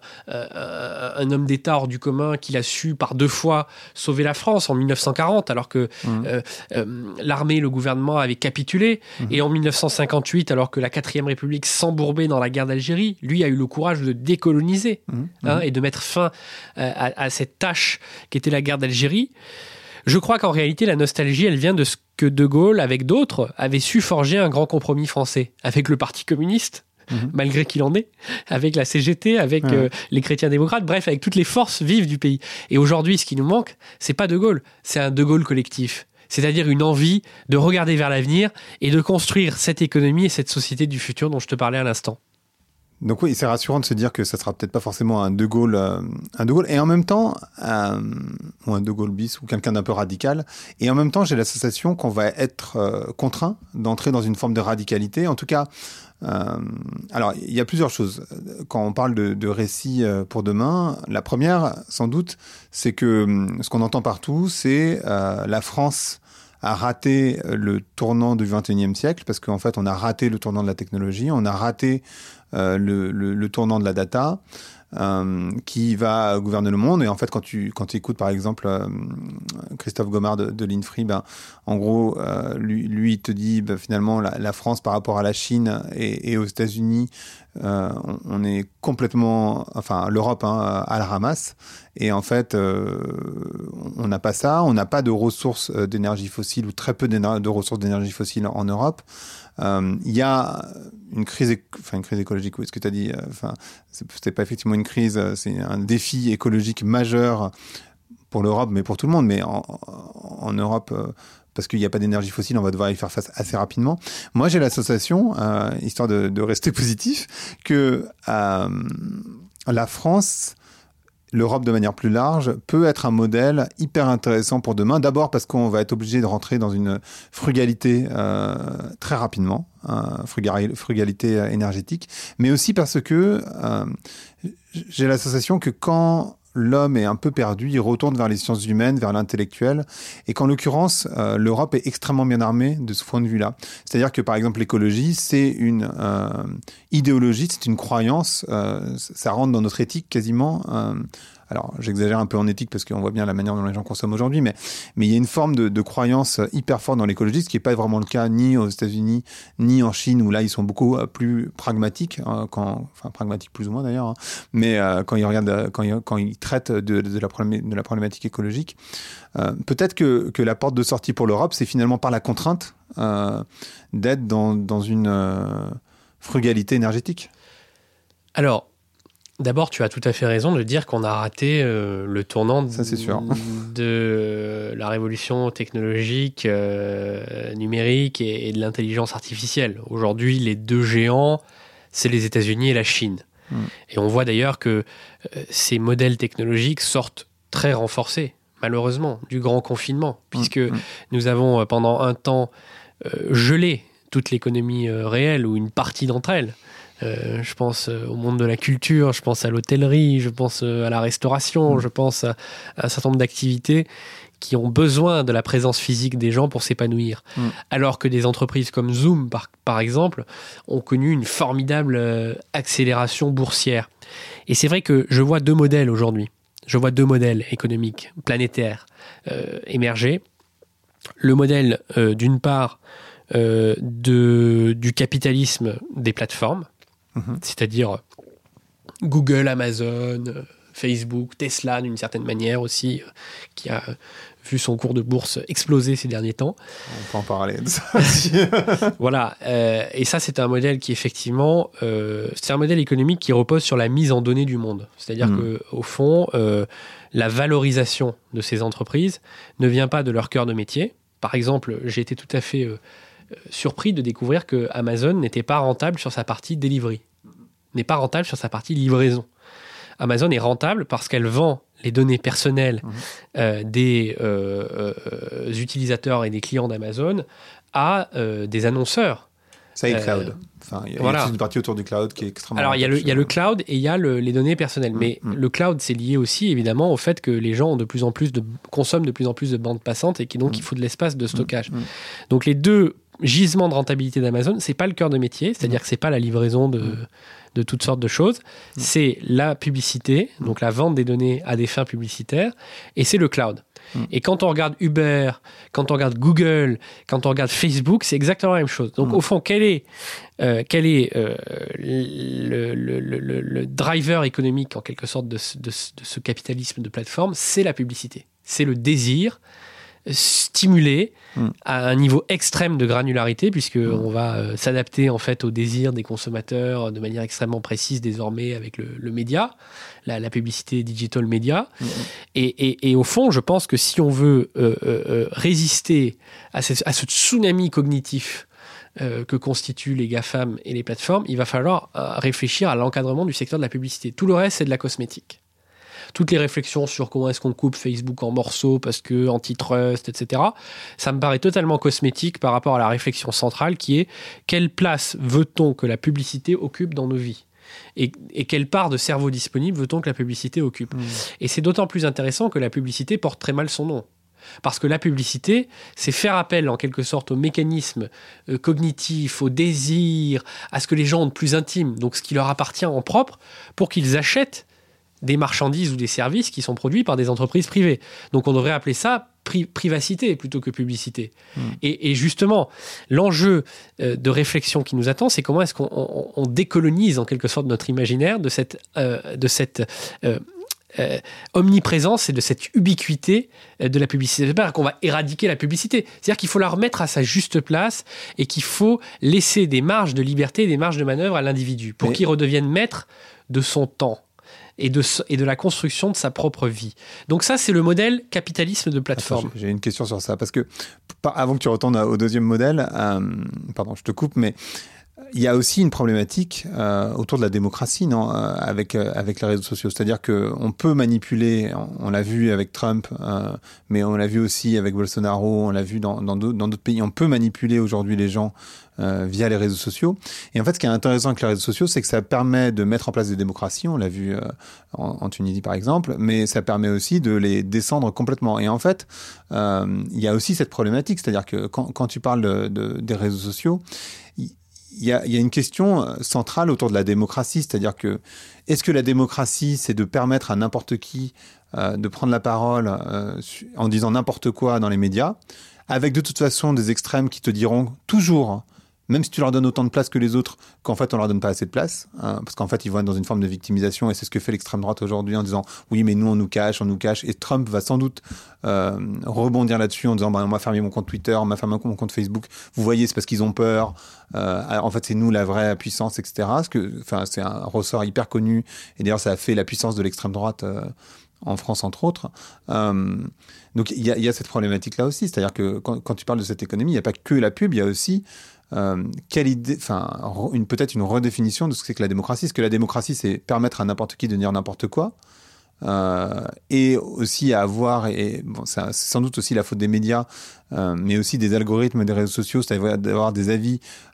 euh, un homme d'État hors du commun, qu'il a su par deux fois sauver la France en mille neuf cent quarante, alors que mmh. euh, euh, l'armée, le gouvernement avait capitulé. Mmh. Et en mille neuf cent cinquante-huit, alors que la quatrième République s'embourbait dans la guerre d'Algérie, lui a eu le courage de décoloniser mmh. hein, mmh. et de mettre fin euh, à, à cette tâche qui était la guerre d'Algérie. Je crois qu'en réalité, la nostalgie, elle vient de ce que De Gaulle, avec d'autres, avait su forger un grand compromis français, avec le Parti communiste, mmh. malgré qu'il en est, avec la C G T, avec mmh. euh, les chrétiens démocrates, bref, avec toutes les forces vives du pays. Et aujourd'hui, ce qui nous manque, c'est pas De Gaulle, c'est un De Gaulle collectif. C'est-à-dire une envie de regarder vers l'avenir et de construire cette économie et cette société du futur dont je te parlais à l'instant. Donc oui, c'est rassurant de se dire que ça sera peut-être pas forcément un De Gaulle, euh, un De Gaulle, et en même temps, euh, ou un De Gaulle bis, ou quelqu'un d'un peu radical. Et en même temps, j'ai la sensation qu'on va être euh, contraint d'entrer dans une forme de radicalité. En tout cas, euh, alors il y a plusieurs choses. Quand on parle de, de récits pour demain, la première, sans doute, c'est que ce qu'on entend partout, c'est euh, la France a raté le tournant du vingt et unième siècle, parce qu'en fait, on a raté le tournant de la technologie, on a raté euh, le, le, le tournant de la data, euh, qui va gouverner le monde. Et en fait, quand tu, quand tu écoutes, par exemple, euh, Christophe Gomard de, de l'INFRI, ben, en gros, euh, lui, lui, il te dit, ben, finalement, la, la France, par rapport à la Chine et, et aux États-Unis, euh, on, on est complètement, enfin, l'Europe, hein, à la ramasse. Et en fait, euh, on n'a pas ça, on n'a pas de ressources d'énergie fossile, ou très peu de ressources d'énergie fossile en Europe. Il euh, y a une crise, éco- enfin une crise écologique, oui, ce que tu as dit, enfin, c'est, c'est pas effectivement une crise, c'est un défi écologique majeur pour l'Europe, mais pour tout le monde. Mais en, en Europe, euh, parce qu'il n'y a pas d'énergie fossile, on va devoir y faire face assez rapidement. Moi, j'ai l'association, euh, histoire de, de rester positif, que euh, la France, l'Europe de manière plus large, peut être un modèle hyper intéressant pour demain. D'abord parce qu'on va être obligé de rentrer dans une frugalité euh, très rapidement, euh, frugali- frugalité énergétique, mais aussi parce que euh, j'ai la sensation que quand l'homme est un peu perdu, il retourne vers les sciences humaines, vers l'intellectuel, et qu'en l'occurrence, euh, l'Europe est extrêmement bien armée de ce point de vue-là. C'est-à-dire que, par exemple, l'écologie, c'est une euh, idéologie, c'est une croyance, euh, ça rentre dans notre éthique quasiment. Euh, alors, j'exagère un peu en éthique parce qu'on voit bien la manière dont les gens consomment aujourd'hui, mais, mais il y a une forme de, de croyance hyper forte dans l'écologie, ce qui n'est pas vraiment le cas ni aux États-Unis, ni en Chine, où là, ils sont beaucoup plus pragmatiques, hein, quand, enfin, pragmatiques plus ou moins d'ailleurs, hein, mais euh, quand ils regardent, quand ils, quand ils traitent de, de, la, problém- de la problématique écologique. Euh, peut-être que, que la porte de sortie pour l'Europe, c'est finalement par la contrainte euh, d'être dans, dans une euh, frugalité énergétique. Alors, d'abord, tu as tout à fait raison de dire qu'on a raté euh, le tournant de, Ça, c'est sûr. de la révolution technologique, euh, numérique et, et de l'intelligence artificielle. Aujourd'hui, les deux géants, c'est les États-Unis et la Chine. Mmh. Et on voit d'ailleurs que euh, ces modèles technologiques sortent très renforcés, malheureusement, du grand confinement, puisque mmh. nous avons, euh, pendant un temps, euh, gelé toute l'économie euh, réelle, ou une partie d'entre elles. Euh, je pense euh, au monde de la culture, je pense à l'hôtellerie, je pense euh, à la restauration, mmh. je pense à, à un certain nombre d'activités qui ont besoin de la présence physique des gens pour s'épanouir. Mmh. Alors que des entreprises comme Zoom, par, par exemple, ont connu une formidable euh, accélération boursière. Et c'est vrai que je vois deux modèles aujourd'hui. Je vois deux modèles économiques planétaires euh, émerger. Le modèle, euh, d'une part, euh, de, du capitalisme des plateformes, mmh. c'est-à-dire Google, Amazon, Facebook, Tesla d'une certaine manière aussi, euh, qui a vu son cours de bourse exploser ces derniers temps. On peut en parler de ça aussi. Voilà, euh, et ça c'est un modèle qui effectivement, euh, c'est un modèle économique qui repose sur la mise en données du monde. C'est-à-dire mmh. qu'au fond, euh, la valorisation de ces entreprises ne vient pas de leur cœur de métier. Par exemple, j'ai été tout à fait euh, surpris de découvrir que Amazon n'était pas rentable sur sa partie delivery, n'est pas rentable sur sa partie livraison. Amazon est rentable parce qu'elle vend les données personnelles mmh. euh, des euh, euh, utilisateurs et des clients d'Amazon à euh, des annonceurs. Ça y est, cloud. Enfin, il y a voilà. une partie autour du cloud qui est extrêmement... Alors, il y, a le, il y a le cloud et il y a le, les données personnelles. Mmh, Mais mmh. le cloud, c'est lié aussi, évidemment, au fait que les gens ont de plus en plus de, consomment de plus en plus de bandes passantes et qu'il donc mmh. il faut de l'espace de stockage. Mmh. Donc, les deux gisements de rentabilité d'Amazon, c'est pas le cœur de métier, c'est-à-dire mmh. que c'est pas la livraison de... Mmh. de toutes sortes de choses, mmh. c'est la publicité, donc la vente des données à des fins publicitaires, et c'est le cloud. Mmh. Et quand on regarde Uber, quand on regarde Google, quand on regarde Facebook, c'est exactement la même chose. Donc mmh. au fond, quel est, euh, quel est euh, le, le, le, le driver économique en quelque sorte de ce, de, de ce capitalisme de plateforme? C'est la publicité. C'est le désir stimulé mmh. à un niveau extrême de granularité, puisque mmh. on va euh, s'adapter en fait aux désirs des consommateurs de manière extrêmement précise désormais avec le, le média, la, la publicité digital média. Mmh. Et, et, et au fond, je pense que si on veut euh, euh, résister à ce, à ce tsunami cognitif euh, que constituent les GAFAM et les plateformes, il va falloir euh, réfléchir à l'encadrement du secteur de la publicité. Tout le reste, c'est de la cosmétique. Toutes les réflexions sur comment est-ce qu'on coupe Facebook en morceaux parce que antitrust, et cetera, ça me paraît totalement cosmétique par rapport à la réflexion centrale qui est quelle place veut-on que la publicité occupe dans nos vies ? Et, et quelle part de cerveau disponible veut-on que la publicité occupe ? Mmh. Et c'est d'autant plus intéressant que la publicité porte très mal son nom. Parce que la publicité, c'est faire appel en quelque sorte au mécanisme euh, cognitif, au désir, à ce que les gens ont de plus intime, donc ce qui leur appartient en propre, pour qu'ils achètent des marchandises ou des services qui sont produits par des entreprises privées. Donc on devrait appeler ça pri- privacité plutôt que publicité. Mmh. Et, et justement, l'enjeu euh, de réflexion qui nous attend, c'est comment est-ce qu'on on, on décolonise en quelque sorte notre imaginaire de cette, euh, de cette euh, euh, omniprésence et de cette ubiquité euh, de la publicité. C'est pas qu'on va éradiquer la publicité, c'est-à-dire qu'il faut la remettre à sa juste place et qu'il faut laisser des marges de liberté et des marges de manœuvre à l'individu pour Mais... qu'il redevienne maître de son temps. Et de, et de la construction de sa propre vie. Donc ça, c'est le modèle capitalisme de plateforme. Attends, j'ai une question sur ça, parce que avant que tu retournes au deuxième modèle, euh, pardon, je te coupe, mais il y a aussi une problématique euh, autour de la démocratie, non, euh, avec euh, avec les réseaux sociaux. C'est-à-dire que on peut manipuler. On, on l'a vu avec Trump, euh, mais on l'a vu aussi avec Bolsonaro. On l'a vu dans dans d'autres, dans d'autres pays. On peut manipuler aujourd'hui les gens euh, via les réseaux sociaux. Et en fait, ce qui est intéressant avec les réseaux sociaux, c'est que ça permet de mettre en place des démocraties. On l'a vu euh, en, en Tunisie, par exemple, mais ça permet aussi de les descendre complètement. Et en fait, euh, il y a aussi cette problématique, c'est-à-dire que quand quand tu parles de, de, des réseaux sociaux, il, Il y, a, il y a une question centrale autour de la démocratie, c'est-à-dire que est-ce que la démocratie, c'est de permettre à n'importe qui euh, de prendre la parole euh, en disant n'importe quoi dans les médias, avec de toute façon des extrêmes qui te diront toujours, même si tu leur donnes autant de place que les autres, qu'en fait on leur donne pas assez de place, hein, parce qu'en fait ils vont être dans une forme de victimisation, et c'est ce que fait l'extrême droite aujourd'hui en disant oui mais nous on nous cache, on nous cache, et Trump va sans doute euh, rebondir là-dessus en disant bah, on m'a fermé mon compte Twitter, on m'a fermé mon compte Facebook, vous voyez c'est parce qu'ils ont peur, euh, en fait c'est nous la vraie puissance, et cetera. Ce que, enfin, c'est un ressort hyper connu, et d'ailleurs ça a fait la puissance de l'extrême droite euh, en France entre autres. Euh, donc il y, y a cette problématique là aussi, c'est-à-dire que quand, quand tu parles de cette économie, il n'y a pas que la pub, il y a aussi Euh, quelle idée, enfin, une, peut-être une redéfinition de ce que c'est que la démocratie. Est-ce que la démocratie, c'est permettre à n'importe qui de dire n'importe quoi, euh, et aussi à avoir, et bon, ça, c'est sans doute aussi la faute des médias, euh, mais aussi des algorithmes des réseaux sociaux, c'est-à-dire d'avoir des avis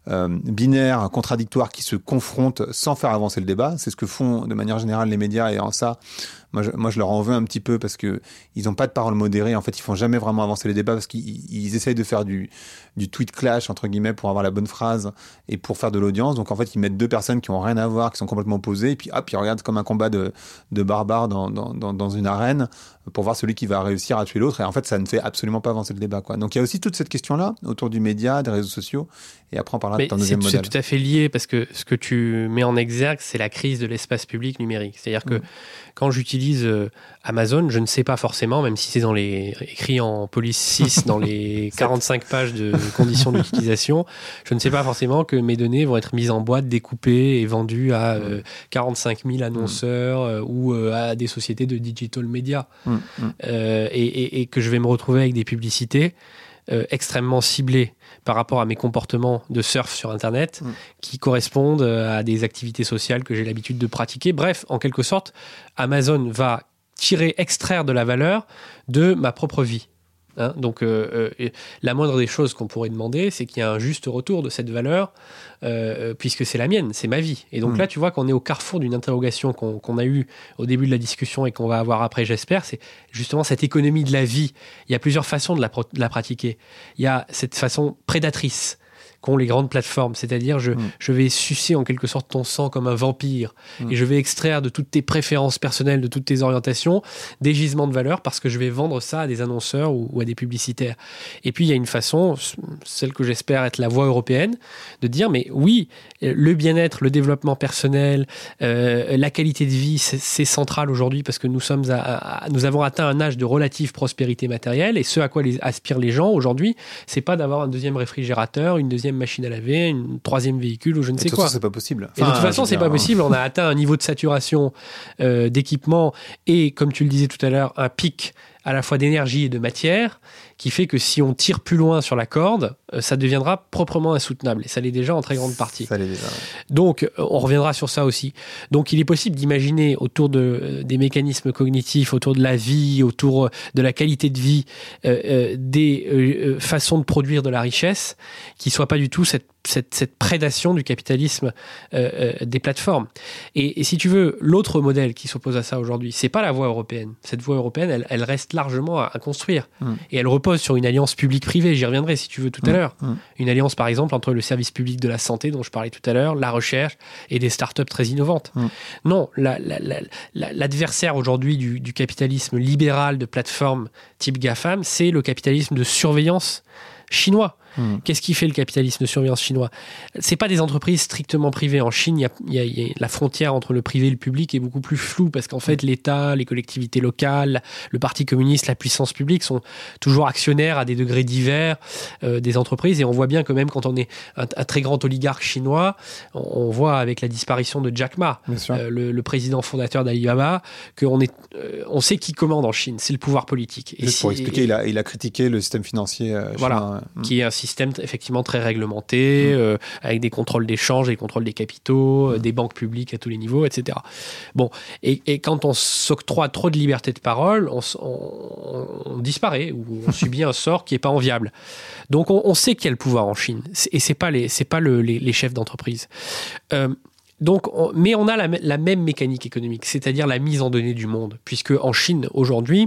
euh, binaires, contradictoires, qui se confrontent sans faire avancer le débat. C'est ce que font de manière générale les médias, et en ça, moi je, moi, je leur en veux un petit peu parce que ils n'ont pas de parole modérée. En fait, ils font jamais vraiment avancer les débats parce qu'ils ils essayent de faire du, du tweet clash, entre guillemets, pour avoir la bonne phrase et pour faire de l'audience. Donc, en fait, ils mettent deux personnes qui ont rien à voir, qui sont complètement opposées, et puis hop, ils regardent comme un combat de, de barbares dans, dans, dans, dans une arène pour voir celui qui va réussir à tuer l'autre. Et en fait, ça ne fait absolument pas avancer le débat, quoi. Donc, il y a aussi toute cette question-là autour du média, des réseaux sociaux. Et après, on parlera de ton deuxième modèle. C'est tout à fait lié parce que ce que tu mets en exergue, c'est la crise de l'espace public numérique. C'est-à-dire que mmh. quand j'utilise euh, Amazon, je ne sais pas forcément, même si c'est dans les, écrit en police six dans les quarante-cinq pages de conditions d'utilisation, je ne sais pas forcément que mes données vont être mises en boîte, découpées et vendues à euh, quarante-cinq mille annonceurs mmh. euh, ou euh, à des sociétés de digital media. Mmh. Euh, et, et, et que je vais me retrouver avec des publicités Euh, extrêmement ciblés par rapport à mes comportements de surf sur Internet mmh. qui correspondent à des activités sociales que j'ai l'habitude de pratiquer. Bref, en quelque sorte, Amazon va tirer, extraire de la valeur de ma propre vie. Hein, donc, euh, euh, la moindre des choses qu'on pourrait demander, c'est qu'il y a un juste retour de cette valeur, euh, puisque c'est la mienne, c'est ma vie. Et donc mmh. là, tu vois qu'on est au carrefour d'une interrogation qu'on, qu'on a eue au début de la discussion et qu'on va avoir après, j'espère, c'est justement cette économie de la vie. Il y a plusieurs façons de la, pro- de la pratiquer. Il y a cette façon prédatrice qu'ont les grandes plateformes, c'est-à-dire je, mmh. je vais sucer en quelque sorte ton sang comme un vampire mmh. et je vais extraire de toutes tes préférences personnelles, de toutes tes orientations, des gisements de valeur parce que je vais vendre ça à des annonceurs ou, ou à des publicitaires. Et puis il y a une façon, celle que j'espère être la voie européenne, de dire mais oui, le bien-être, le développement personnel, euh, la qualité de vie, c'est, c'est central aujourd'hui parce que nous sommes à, à, nous avons atteint un âge de relative prospérité matérielle et ce à quoi les, aspirent les gens aujourd'hui, c'est pas d'avoir un deuxième réfrigérateur, une deuxième machine à laver, une troisième véhicule ou je ne sais quoi. De toute façon, c'est pas possible. Enfin, et de toute façon, c'est pas possible. On a atteint un niveau de saturation euh, d'équipement et, comme tu le disais tout à l'heure, un pic à la fois d'énergie et de matière qui fait que si on tire plus loin sur la corde, euh, ça deviendra proprement insoutenable. Et ça l'est déjà en très grande partie. Ça l'est déjà, ouais. Donc, euh, on reviendra sur ça aussi. Donc, il est possible d'imaginer autour de, euh, des mécanismes cognitifs, autour de la vie, autour de la qualité de vie, euh, euh, des euh, façons de produire de la richesse qui ne soient pas du tout cette Cette, cette prédation du capitalisme euh, euh, des plateformes. Et, et si tu veux, l'autre modèle qui s'oppose à ça aujourd'hui, c'est pas la voie européenne. Cette voie européenne, elle, elle reste largement à, à construire. Mmh. Et elle repose sur une alliance publique-privée, j'y reviendrai si tu veux tout mmh. à l'heure. Mmh. Une alliance, par exemple, entre le service public de la santé, dont je parlais tout à l'heure, la recherche et des startups très innovantes. Mmh. Non, la, la, la, la, l'adversaire aujourd'hui du, du capitalisme libéral de plateformes type GAFAM, c'est le capitalisme de surveillance chinois. Mmh. Qu'est-ce qui fait le capitalisme de surveillance chinois ? C'est pas des entreprises strictement privées. En Chine, il y a, y a, y a la frontière entre le privé et le public est beaucoup plus floue parce qu'en fait, l'État, les collectivités locales, le Parti communiste, la puissance publique sont toujours actionnaires à des degrés divers euh, des entreprises. Et on voit bien que même quand on est un, un très grand oligarque chinois, on, on voit avec la disparition de Jack Ma, euh, le, le président fondateur d'Alibaba, qu'on est, euh, on sait qui commande en Chine. C'est le pouvoir politique. Et pour expliquer, il a, il a critiqué le système financier euh, voilà, chinois. Mmh. Qui est un système effectivement très réglementé, mmh. euh, avec des contrôles d'échange, des contrôles des capitaux, mmh. euh, des banques publiques à tous les niveaux, et cetera. Bon, et, et quand on s'octroie trop de liberté de parole, on, on, on disparaît ou on subit un sort qui n'est pas enviable. Donc on, on sait qu'il y a le pouvoir en Chine, et c'est pas les, c'est pas le, les, les chefs d'entreprise. Euh, Donc, on, mais on a la, la même mécanique économique, c'est-à-dire la mise en données du monde, puisque en Chine aujourd'hui,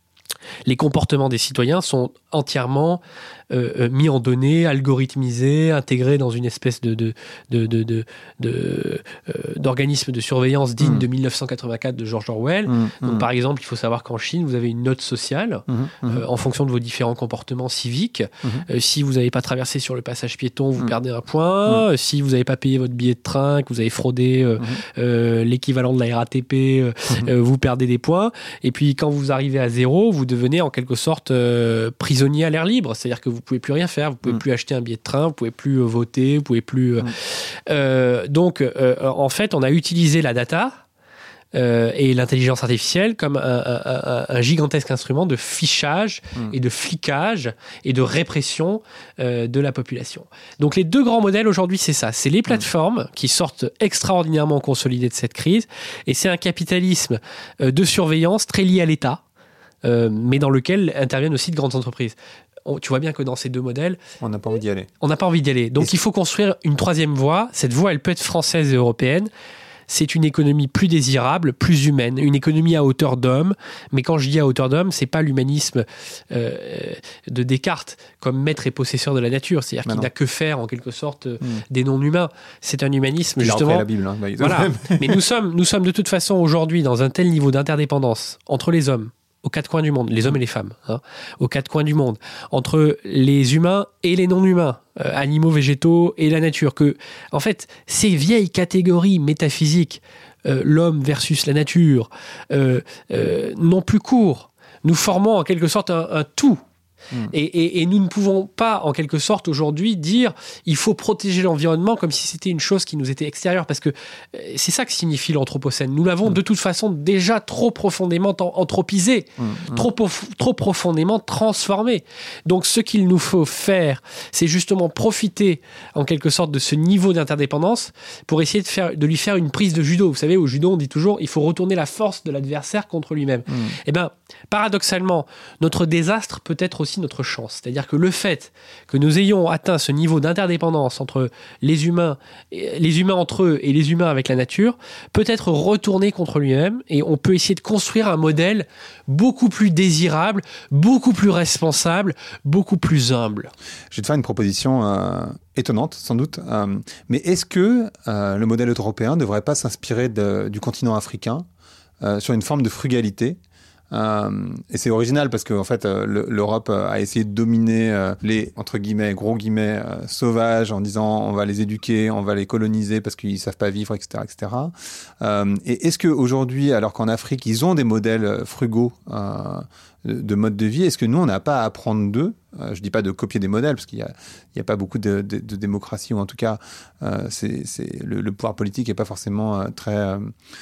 les comportements des citoyens sont entièrement euh, mis en données, algorithmisés, intégrés dans une espèce de, de, de, de, de, de, euh, d'organisme de surveillance digne mmh. de dix-neuf cent quatre-vingt-quatre de George Orwell. Mmh. Donc, par exemple, il faut savoir qu'en Chine, vous avez une note sociale mmh. euh, en fonction de vos différents comportements civiques. Mmh. Euh, si vous n'avez pas traversé sur le passage piéton, vous mmh. perdez un point. Mmh. Si vous n'avez pas payé votre billet de train, que vous avez fraudé euh, mmh. euh, l'équivalent de la R A T P, euh, mmh. euh, vous perdez des points. Et puis, quand vous arrivez à zéro, vous devenez en quelque sorte euh, prisonnier à l'air libre. C'est-à-dire que vous pouvez plus rien faire, vous pouvez mmh. plus acheter un billet de train, vous pouvez plus euh, voter, vous pouvez plus. Euh, mmh. euh, donc, euh, en fait, on a utilisé la data euh, et l'intelligence artificielle comme un, un, un, un gigantesque instrument de fichage mmh. et de flicage et de répression euh, de la population. Donc, les deux grands modèles aujourd'hui, c'est ça. C'est les plateformes mmh. qui sortent extraordinairement consolidées de cette crise, et c'est un capitalisme euh, de surveillance très lié à l'État. Euh, mais dans lequel interviennent aussi de grandes entreprises. on, tu vois bien que dans ces deux modèles, on n'a pas envie d'y aller. On n'a pas envie d'y aller. Donc, il faut construire une troisième voie. Cette voie, elle peut être française et européenne. C'est une économie plus désirable, plus humaine, une économie à hauteur d'homme. Mais quand je dis à hauteur d'homme, c'est pas l'humanisme euh, de Descartes comme maître et possesseur de la nature, c'est-à-dire qu'il n'a que faire en quelque sorte mm. des non-humains. C'est un humanisme il justement. A la Bible, hein, bah, voilà. Mais nous sommes, nous sommes de toute façon aujourd'hui dans un tel niveau d'interdépendance entre les hommes, aux quatre coins du monde, les hommes et les femmes, hein, aux quatre coins du monde, entre les humains et les non-humains, euh, animaux, végétaux et la nature, que, en fait, ces vieilles catégories métaphysiques, euh, l'homme versus la nature, euh, euh, n'ont plus cours. Nous formons en quelque sorte un, un tout. Mmh. Et, et, et nous ne pouvons pas, en quelque sorte, aujourd'hui, dire il faut protéger l'environnement comme si c'était une chose qui nous était extérieure, parce que c'est ça que signifie l'anthropocène. Nous l'avons mmh. de toute façon déjà trop profondément anthropisé, mmh. trop, trop profondément transformé. Donc, ce qu'il nous faut faire, c'est justement profiter, en quelque sorte, de ce niveau d'interdépendance pour essayer de, faire, de lui faire une prise de judo. Vous savez, au judo, on dit toujours il faut retourner la force de l'adversaire contre lui-même. Mmh. Eh bien, paradoxalement, notre désastre peut être aussi notre chance. C'est-à-dire que le fait que nous ayons atteint ce niveau d'interdépendance entre les humains, les humains entre eux et les humains avec la nature, peut être retourné contre lui-même, et on peut essayer de construire un modèle beaucoup plus désirable, beaucoup plus responsable, beaucoup plus humble. Je vais te faire une proposition euh, étonnante, sans doute, euh, mais est-ce que euh, le modèle européen ne devrait pas s'inspirer de, du continent africain euh, sur une forme de frugalité ? Euh, et c'est original parce que en fait euh, le, l'Europe a essayé de dominer euh, les entre guillemets gros guillemets euh, sauvages en disant on va les éduquer, on va les coloniser parce qu'ils savent pas vivre, et cetera, et cetera. Euh, et est-ce que aujourd'hui, alors qu'en Afrique ils ont des modèles frugaux euh, de, de mode de vie, est-ce que nous on n'a pas à apprendre d'eux? euh, Je dis pas de copier des modèles parce qu'il y a il y a pas beaucoup de, de, de démocratie, ou en tout cas euh, c'est c'est le, le pouvoir politique est pas forcément euh, très euh,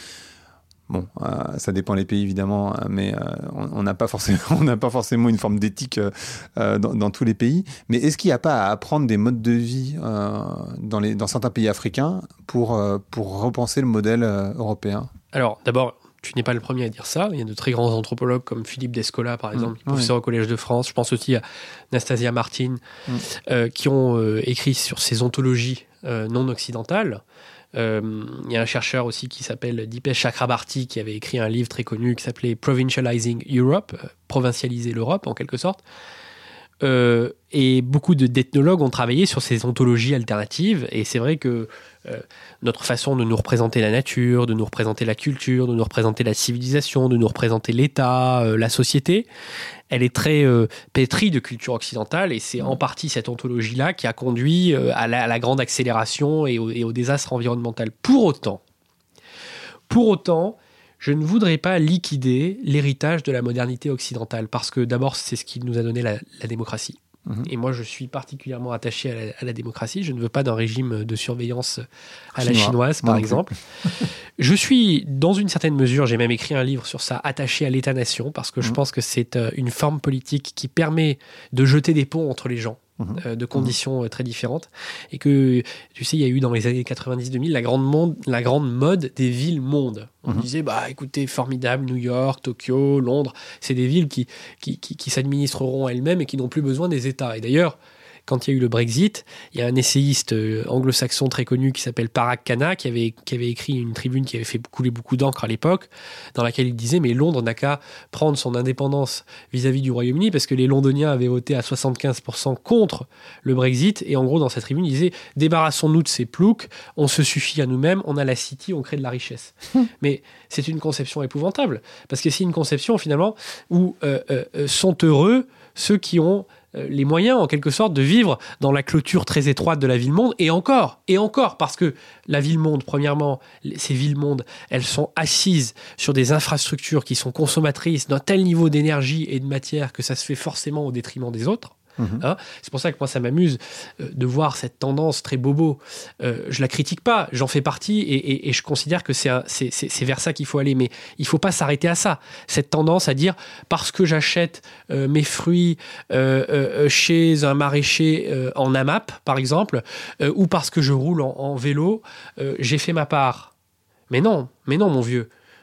Bon, euh, ça dépend les pays évidemment, mais euh, on n'a pas forcément, on n'a pas forcément une forme d'éthique euh, dans, dans tous les pays. Mais est-ce qu'il n'y a pas à apprendre des modes de vie euh, dans, les, dans certains pays africains pour, euh, pour repenser le modèle euh, européen ? Alors, d'abord, tu n'es pas le premier à dire ça. Il y a de très grands anthropologues comme Philippe Descola, par exemple, mmh, professeur oui. au Collège de France. Je pense aussi à Nastasia Martin, mmh. euh, qui ont euh, écrit sur ces ontologies euh, non occidentales. Il euh, y a un chercheur aussi qui s'appelle Dipesh Chakrabarty qui avait écrit un livre très connu qui s'appelait Provincializing Europe, euh, provincialiser l'Europe en quelque sorte. Euh, et beaucoup de, d'ethnologues ont travaillé sur ces ontologies alternatives, et c'est vrai que euh, notre façon de nous représenter la nature, de nous représenter la culture, de nous représenter la civilisation, de nous représenter l'État, euh, la société, elle est très euh, pétrie de culture occidentale, et c'est en partie cette ontologie-là qui a conduit euh, à, la, à la grande accélération et au, et au désastre environnemental. Pour autant, pour autant, je ne voudrais pas liquider l'héritage de la modernité occidentale, parce que d'abord, c'est ce qui nous a donné la, la démocratie. Mmh. Et moi, je suis particulièrement attaché à la, à la démocratie. Je ne veux pas d'un régime de surveillance à Chinois. la chinoise, par exemple. Je suis, dans une certaine mesure, j'ai même écrit un livre sur ça, attaché à l'État-nation, parce que mmh. je pense que c'est euh, une forme politique qui permet de jeter des ponts entre les gens. Euh, de conditions euh, très différentes, et que tu sais, il y a eu dans les années quatre-vingt-dix deux mille la grande, monde, la grande mode des villes-mondes. On mm-hmm. disait, bah écoutez, formidable, New York, Tokyo, Londres, c'est des villes qui, qui, qui, qui s'administreront elles-mêmes et qui n'ont plus besoin des États. Et d'ailleurs, quand il y a eu le Brexit, il y a un essayiste anglo-saxon très connu qui s'appelle Parag Khanna qui avait, qui avait écrit une tribune qui avait fait couler beaucoup d'encre à l'époque, dans laquelle il disait mais Londres n'a qu'à prendre son indépendance vis-à-vis du Royaume-Uni, parce que les Londoniens avaient voté à soixante-quinze pour cent contre le Brexit, et en gros dans cette tribune il disait débarrassons-nous de ces ploucs, on se suffit à nous-mêmes, on a la City, on crée de la richesse. Mais c'est une conception épouvantable, parce que c'est une conception finalement où euh, euh, sont heureux ceux qui ont les moyens, en quelque sorte, de vivre dans la clôture très étroite de la ville-monde, et encore, et encore, parce que la ville-monde, premièrement, ces villes-mondes, elles sont assises sur des infrastructures qui sont consommatrices d'un tel niveau d'énergie et de matière que ça se fait forcément au détriment des autres. Mmh. Hein, c'est pour ça que moi ça m'amuse euh, de voir cette tendance très bobo. Euh, je la critique pas, j'en fais partie, et, et, et je considère que c'est, un, c'est, c'est, c'est vers ça qu'il faut aller, mais il faut pas s'arrêter à ça. Cette tendance à dire parce que j'achète euh, mes fruits euh, euh, chez un maraîcher euh, en AMAP par exemple, euh, ou parce que je roule en, en vélo, euh, j'ai fait ma part. Mais non, mais non mon vieux.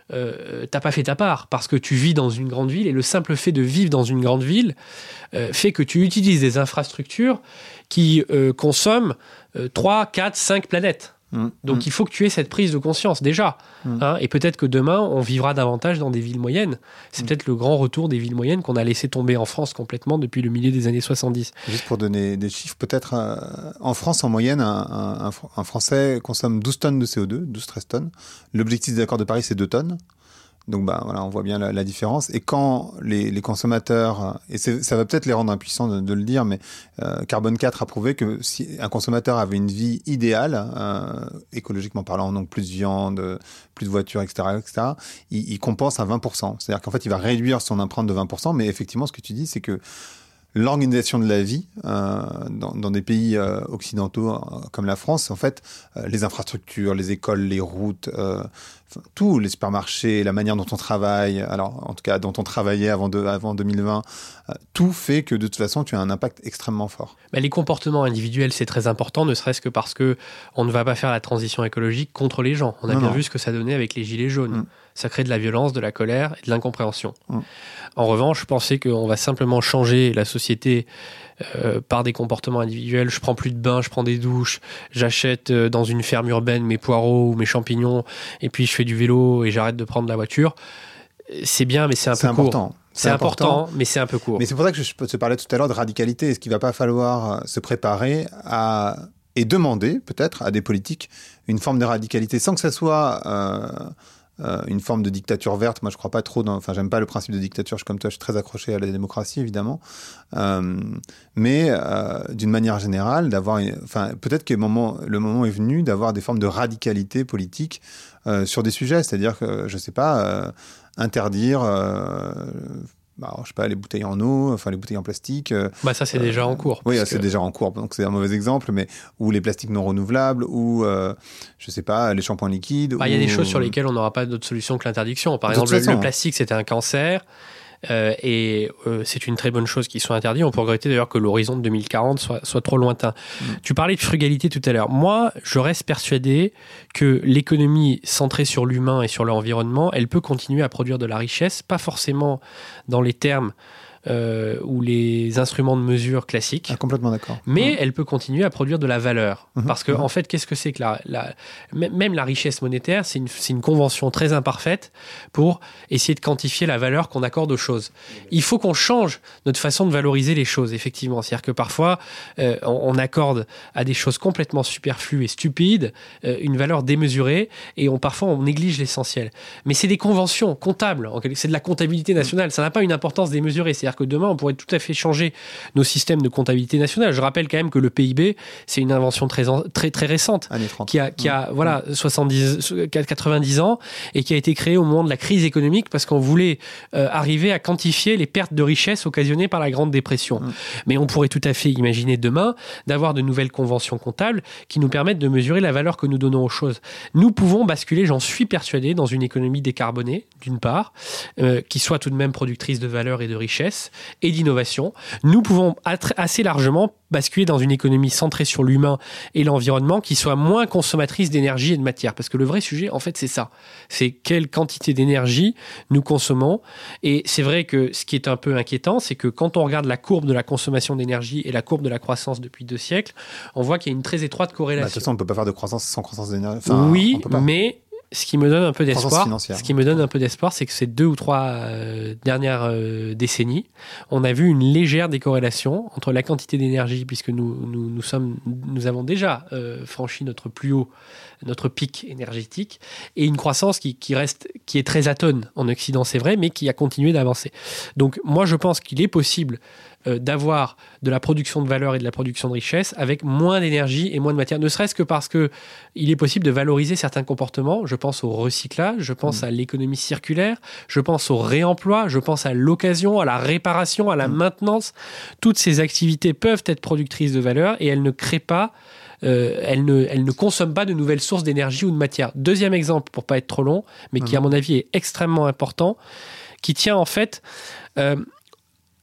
euh, t'as pas fait ta part parce que tu vis dans une grande ville et le simple fait de vivre dans une grande ville euh, fait que tu utilises des infrastructures qui euh, consomment euh, trois, quatre, cinq planètes. Mmh. Donc mmh. il faut que tu aies cette prise de conscience déjà. Mmh. Hein, et peut-être que demain, on vivra davantage dans des villes moyennes. C'est mmh. peut-être le grand retour des villes moyennes qu'on a laissé tomber en France complètement depuis le milieu des années soixante-dix. Juste pour donner des chiffres, peut-être euh, en France, en moyenne, un, un, un Français consomme douze tonnes de C O deux, douze à treize tonnes. L'objectif des accords de Paris, c'est deux tonnes. Donc bah, voilà, on voit bien la, la différence. Et quand les, les consommateurs, et c'est, ça va peut-être les rendre impuissants de, de le dire, mais euh, Carbone quatre a prouvé que si un consommateur avait une vie idéale, euh, écologiquement parlant, donc plus de viande, plus de voitures, et cetera, et cetera, il, il compense à vingt pour cent. C'est-à-dire qu'en fait, il va réduire son empreinte de vingt pour cent, mais effectivement, ce que tu dis, c'est que l'organisation de la vie euh, dans, dans des pays euh, occidentaux euh, comme la France, en fait, euh, les infrastructures, les écoles, les routes, euh, tout, les supermarchés, la manière dont on travaille, alors en tout cas dont on travaillait avant, de, avant deux mille vingt, euh, tout fait que de toute façon tu as un impact extrêmement fort. Bah, les comportements individuels, c'est très important, ne serait-ce que parce que on ne va pas faire la transition écologique contre les gens. On a non, bien non. vu ce que ça donnait avec les gilets jaunes. Mmh. Ça crée de la violence, de la colère et de l'incompréhension. Mmh. En revanche, penser qu'on va simplement changer la société euh, par des comportements individuels, je prends plus de bains, je prends des douches, j'achète euh, dans une ferme urbaine mes poireaux ou mes champignons, et puis je fais du vélo et j'arrête de prendre la voiture, c'est bien, mais c'est un c'est peu important. court. C'est, c'est important, important, mais c'est un peu court. Mais c'est pour ça que je te parlais tout à l'heure de radicalité. Est-ce qu'il ne va pas falloir se préparer à... et demander, peut-être, à des politiques une forme de radicalité, sans que ça soit... Euh... Euh, une forme de dictature verte. Moi, je crois pas trop dans... Enfin, j'aime pas le principe de dictature. Je suis comme toi, je suis très accroché à la démocratie, évidemment. Euh, mais euh, d'une manière générale, d'avoir... Une... Enfin, peut-être que le moment, le moment est venu d'avoir des formes de radicalité politique euh, sur des sujets. C'est-à-dire que, je sais pas, euh, interdire... Euh, Alors, je sais pas, les bouteilles en eau, enfin les bouteilles en plastique. Euh, bah ça, c'est euh, déjà en cours. Oui, c'est que... déjà en cours, donc c'est un mauvais exemple, mais ou les plastiques non renouvelables, ou euh, je sais pas, les shampoings liquides. Bah, il ou... y a des choses sur lesquelles on n'aura pas d'autre solution que l'interdiction. Par exemple, le, le plastique, c'était un cancer. Euh, et euh, c'est une très bonne chose qu'ils soient interdits. On peut regretter d'ailleurs que l'horizon de deux mille quarante soit, soit trop lointain. Mmh. Tu parlais de frugalité tout à l'heure. Moi, je reste persuadé que l'économie centrée sur l'humain et sur l'environnement, elle peut continuer à produire de la richesse, pas forcément dans les termes Euh, ou les instruments de mesure classiques. Ah, complètement d'accord. Mais mmh. elle peut continuer à produire de la valeur. Mmh. Parce que, mmh. en fait, qu'est-ce que c'est que la, la... Même la richesse monétaire, c'est une, c'est une convention très imparfaite pour essayer de quantifier la valeur qu'on accorde aux choses. Il faut qu'on change notre façon de valoriser les choses, effectivement. C'est-à-dire que parfois, euh, on, on accorde à des choses complètement superflues et stupides euh, une valeur démesurée et on, parfois, on néglige l'essentiel. Mais c'est des conventions comptables. C'est de la comptabilité nationale. Ça n'a pas une importance démesurée. C'est C'est-à-dire que demain, on pourrait tout à fait changer nos systèmes de comptabilité nationale. Je rappelle quand même que le P I B, c'est une invention très, très, très récente, qui a, qui a voilà, soixante-dix, quatre-vingt-dix ans et qui a été créée au moment de la crise économique parce qu'on voulait euh, arriver à quantifier les pertes de richesse occasionnées par la Grande Dépression. Mmh. Mais on pourrait tout à fait imaginer demain d'avoir de nouvelles conventions comptables qui nous permettent de mesurer la valeur que nous donnons aux choses. Nous pouvons basculer, j'en suis persuadé, dans une économie décarbonée, d'une part, euh, qui soit tout de même productrice de valeur et de richesse, et d'innovation. Nous pouvons assez largement basculer dans une économie centrée sur l'humain et l'environnement qui soit moins consommatrice d'énergie et de matière. Parce que le vrai sujet, en fait, c'est ça. C'est quelle quantité d'énergie nous consommons. Et c'est vrai que ce qui est un peu inquiétant, c'est que quand on regarde la courbe de la consommation d'énergie et la courbe de la croissance depuis deux siècles, on voit qu'il y a une très étroite corrélation. Bah, de toute façon, on ne peut pas faire de croissance sans croissance d'énergie. Enfin, oui, mais... Ce qui me donne un peu d'espoir, ce qui me donne un peu d'espoir, c'est que ces deux ou trois euh, dernières euh, décennies, on a vu une légère décorrélation entre la quantité d'énergie, puisque nous nous nous sommes, nous avons déjà euh, franchi notre plus haut, notre pic énergétique, et une croissance qui qui reste, qui est très atone en Occident, c'est vrai, mais qui a continué d'avancer. Donc moi, je pense qu'il est possible euh, d'avoir de la production de valeur et de la production de richesse avec moins d'énergie et moins de matière, ne serait-ce que parce que il est possible de valoriser certains comportements. Je pense au recyclage, je pense mmh. à l'économie circulaire, je pense au réemploi, je pense à l'occasion, à la réparation, à la mmh. maintenance. Toutes ces activités peuvent être productrices de valeur et elles ne créent pas, euh, elles ne, elles ne consomment pas de nouvelles sources d'énergie ou de matière. Deuxième exemple, pour pas être trop long, mais mmh. qui à mon avis est extrêmement important, qui tient en fait... Euh,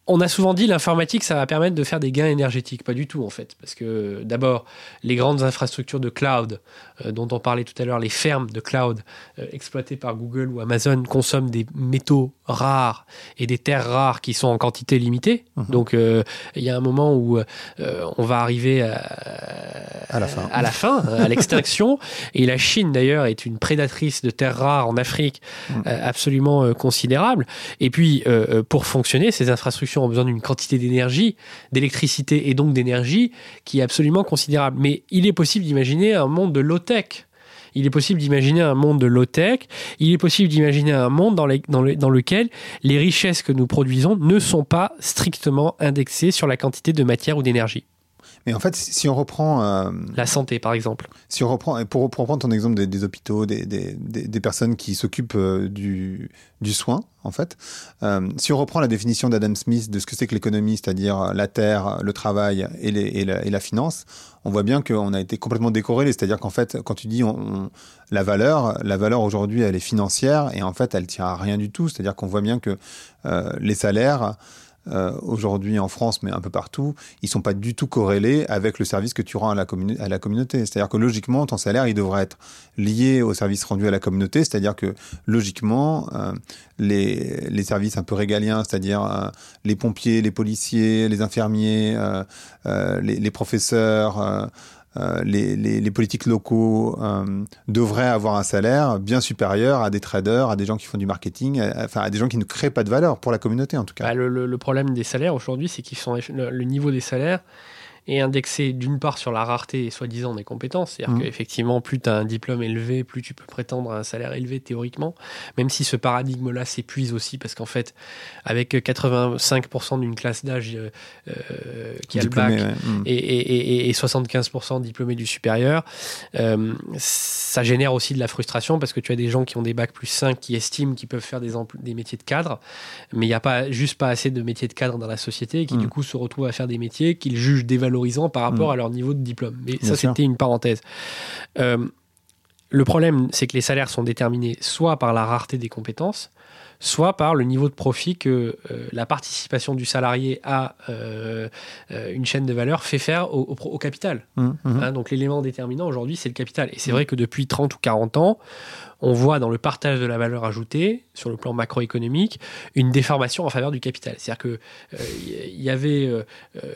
On a souvent dit l'informatique, ça va permettre de faire des gains énergétiques. Pas du tout, en fait. Parce que, d'abord, les grandes infrastructures de cloud, euh, dont on parlait tout à l'heure, les fermes de cloud euh, exploitées par Google ou Amazon, consomment des métaux rares et des terres rares qui sont en quantité limitée. Mmh. Donc, il euh, y a un moment où euh, on va arriver à, à la fin, à, la fin, à l'extinction. Et la Chine, d'ailleurs, est une prédatrice de terres rares en Afrique mmh. euh, absolument euh, considérable. Et puis, euh, pour fonctionner, ces infrastructures ont besoin d'une quantité d'énergie, d'électricité et donc d'énergie qui est absolument considérable. Mais il est possible d'imaginer un monde de low-tech. Il est possible d'imaginer un monde de low-tech. Il est possible d'imaginer un monde dans, les, dans, le, dans lequel les richesses que nous produisons ne sont pas strictement indexées sur la quantité de matière ou d'énergie. Mais en fait, si on reprend... Euh, la santé, par exemple. Si on reprend, pour, pour reprendre ton exemple des, des hôpitaux, des, des, des, des personnes qui s'occupent euh, du, du soin, en fait, euh, si on reprend la définition d'Adam Smith de ce que c'est que l'économie, c'est-à-dire la terre, le travail et, les, et, la, et la finance, on voit bien qu'on a été complètement décorrélés. C'est-à-dire qu'en fait, quand tu dis on, on, la valeur, la valeur aujourd'hui, elle est financière et en fait, elle tient à rien du tout. C'est-à-dire qu'on voit bien que euh, les salaires... Euh, aujourd'hui en France, mais un peu partout, ils ne sont pas du tout corrélés avec le service que tu rends à la, communi- à la communauté. C'est-à-dire que logiquement, ton salaire, il devrait être lié au service rendu à la communauté. C'est-à-dire que logiquement, euh, les, les services un peu régaliens, c'est-à-dire euh, les pompiers, les policiers, les infirmiers, euh, euh, les, les professeurs... Euh, Euh, les, les, les politiques locaux euh, devraient avoir un salaire bien supérieur à des traders, à des gens qui font du marketing, à, enfin à des gens qui ne créent pas de valeur pour la communauté en tout cas. Bah, le, le, le problème des salaires aujourd'hui, c'est qu'ils sont le, le niveau des salaires est indexé d'une part sur la rareté, soi-disant, des compétences. C'est-à-dire mmh. qu'effectivement, plus tu as un diplôme élevé, plus tu peux prétendre à un salaire élevé théoriquement, même si ce paradigme-là s'épuise aussi, parce qu'en fait, avec quatre-vingt-cinq pour cent d'une classe d'âge euh, qui diplômé, a le bac ouais. mmh. et, et, et, et soixante-quinze pour cent diplômés du supérieur, euh, ça génère aussi de la frustration, parce que tu as des gens qui ont des bacs plus cinq, qui estiment qu'ils peuvent faire des, empl- des métiers de cadre, mais il n'y a pas, juste pas assez de métiers de cadre dans la société, et qui mmh. du coup se retrouvent à faire des métiers qu'ils jugent dévalorisés par rapport mmh. à leur niveau de diplôme. Mais Bien ça, sûr. C'était une parenthèse. Euh, le problème, c'est que les salaires sont déterminés soit par la rareté des compétences, soit par le niveau de profit que euh, la participation du salarié à euh, euh, une chaîne de valeur fait faire au, au, au capital. Mmh, mmh. Hein, donc l'élément déterminant aujourd'hui, c'est le capital. Et c'est mmh. vrai que depuis trente ou quarante ans, on voit dans le partage de la valeur ajoutée, sur le plan macroéconomique, une déformation en faveur du capital. C'est-à-dire qu'il euh, y avait euh,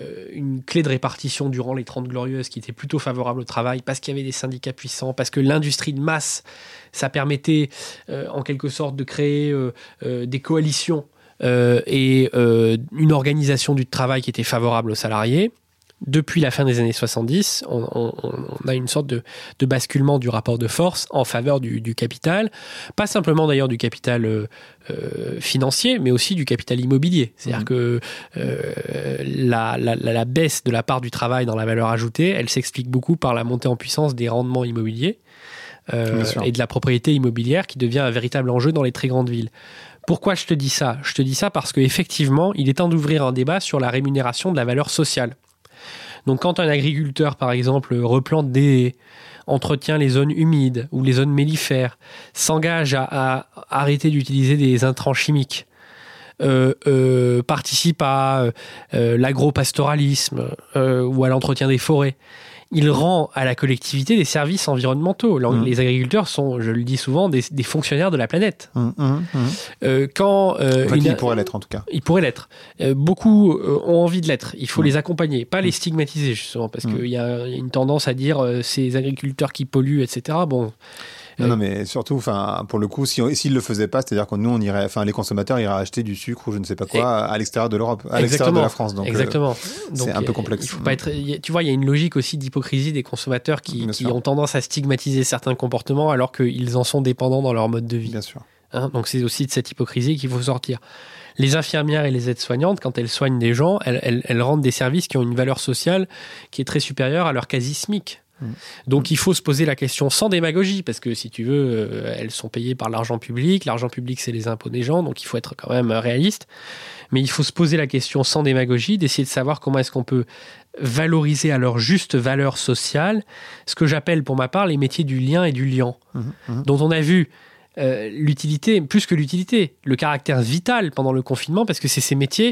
une clé de répartition durant les trente glorieuses qui était plutôt favorable au travail, parce qu'il y avait des syndicats puissants, parce que l'industrie de masse, ça permettait euh, en quelque sorte de créer euh, euh, des coalitions euh, et euh, une organisation du travail qui était favorable aux salariés. Depuis la fin des années soixante-dix, on, on, on a une sorte de, de basculement du rapport de force en faveur du, du capital, pas simplement d'ailleurs du capital euh, euh, financier, mais aussi du capital immobilier. C'est-à-dire mmh. que euh, la, la, la baisse de la part du travail dans la valeur ajoutée, elle s'explique beaucoup par la montée en puissance des rendements immobiliers euh, et de la propriété immobilière qui devient un véritable enjeu dans les très grandes villes. Pourquoi je te dis ça ? Je te dis ça parce qu'effectivement, il est temps d'ouvrir un débat sur la rémunération de la valeur sociale. Donc quand un agriculteur, par exemple, replante des haies, entretient les zones humides ou les zones mellifères, s'engage à, à arrêter d'utiliser des intrants chimiques, euh, euh, participe à euh, l'agropastoralisme euh, ou à l'entretien des forêts, il rend à la collectivité des services environnementaux. Mmh. Les agriculteurs sont, je le dis souvent, des, des fonctionnaires de la planète. Mmh, mmh, mmh. Euh, quand, euh, enfin, une, ils pourraient l'être, en tout cas. Ils pourraient l'être. Euh, beaucoup euh, ont envie de l'être. Il faut mmh. les accompagner, pas mmh. les stigmatiser, justement, parce mmh. qu'il y, y a une tendance à dire euh, ces agriculteurs qui polluent, et cetera. Bon... Non, non, mais surtout, enfin, pour le coup, si on, s'ils le faisaient pas, c'est-à-dire que nous, on irait, enfin, les consommateurs iraient acheter du sucre ou je ne sais pas quoi et, à l'extérieur de l'Europe, à l'extérieur de la France. Donc, exactement. Euh, donc, c'est un peu complexe. Il faut pas être, tu vois, il y a une logique aussi d'hypocrisie des consommateurs qui, qui ont tendance à stigmatiser certains comportements alors qu'ils en sont dépendants dans leur mode de vie. Bien sûr. Hein, donc c'est aussi de cette hypocrisie qu'il faut sortir. Les infirmières et les aides-soignantes, quand elles soignent des gens, elles, elles, elles rendent des services qui ont une valeur sociale qui est très supérieure à leur quasi SMIC. Donc il faut se poser la question sans démagogie, parce que si tu veux, euh, elles sont payées par l'argent public, l'argent public c'est les impôts des gens, donc il faut être quand même réaliste, mais il faut se poser la question sans démagogie, d'essayer de savoir comment est-ce qu'on peut valoriser à leur juste valeur sociale ce que j'appelle pour ma part les métiers du lien et du liant, mmh, mmh. dont on a vu euh, l'utilité, plus que l'utilité, le caractère vital pendant le confinement, parce que c'est ces métiers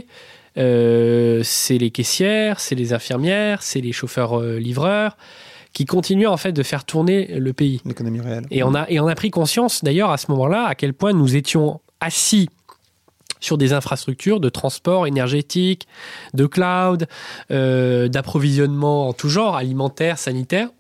euh, c'est les caissières, c'est les infirmières, c'est les chauffeurs-livreurs, euh, qui continuent en fait de faire tourner le pays. L'économie réelle. Et on a, et on a pris conscience d'ailleurs à ce moment-là à quel point nous étions assis sur des infrastructures de transport énergétique, de cloud, euh, d'approvisionnement en tout genre, alimentaire, sanitaire,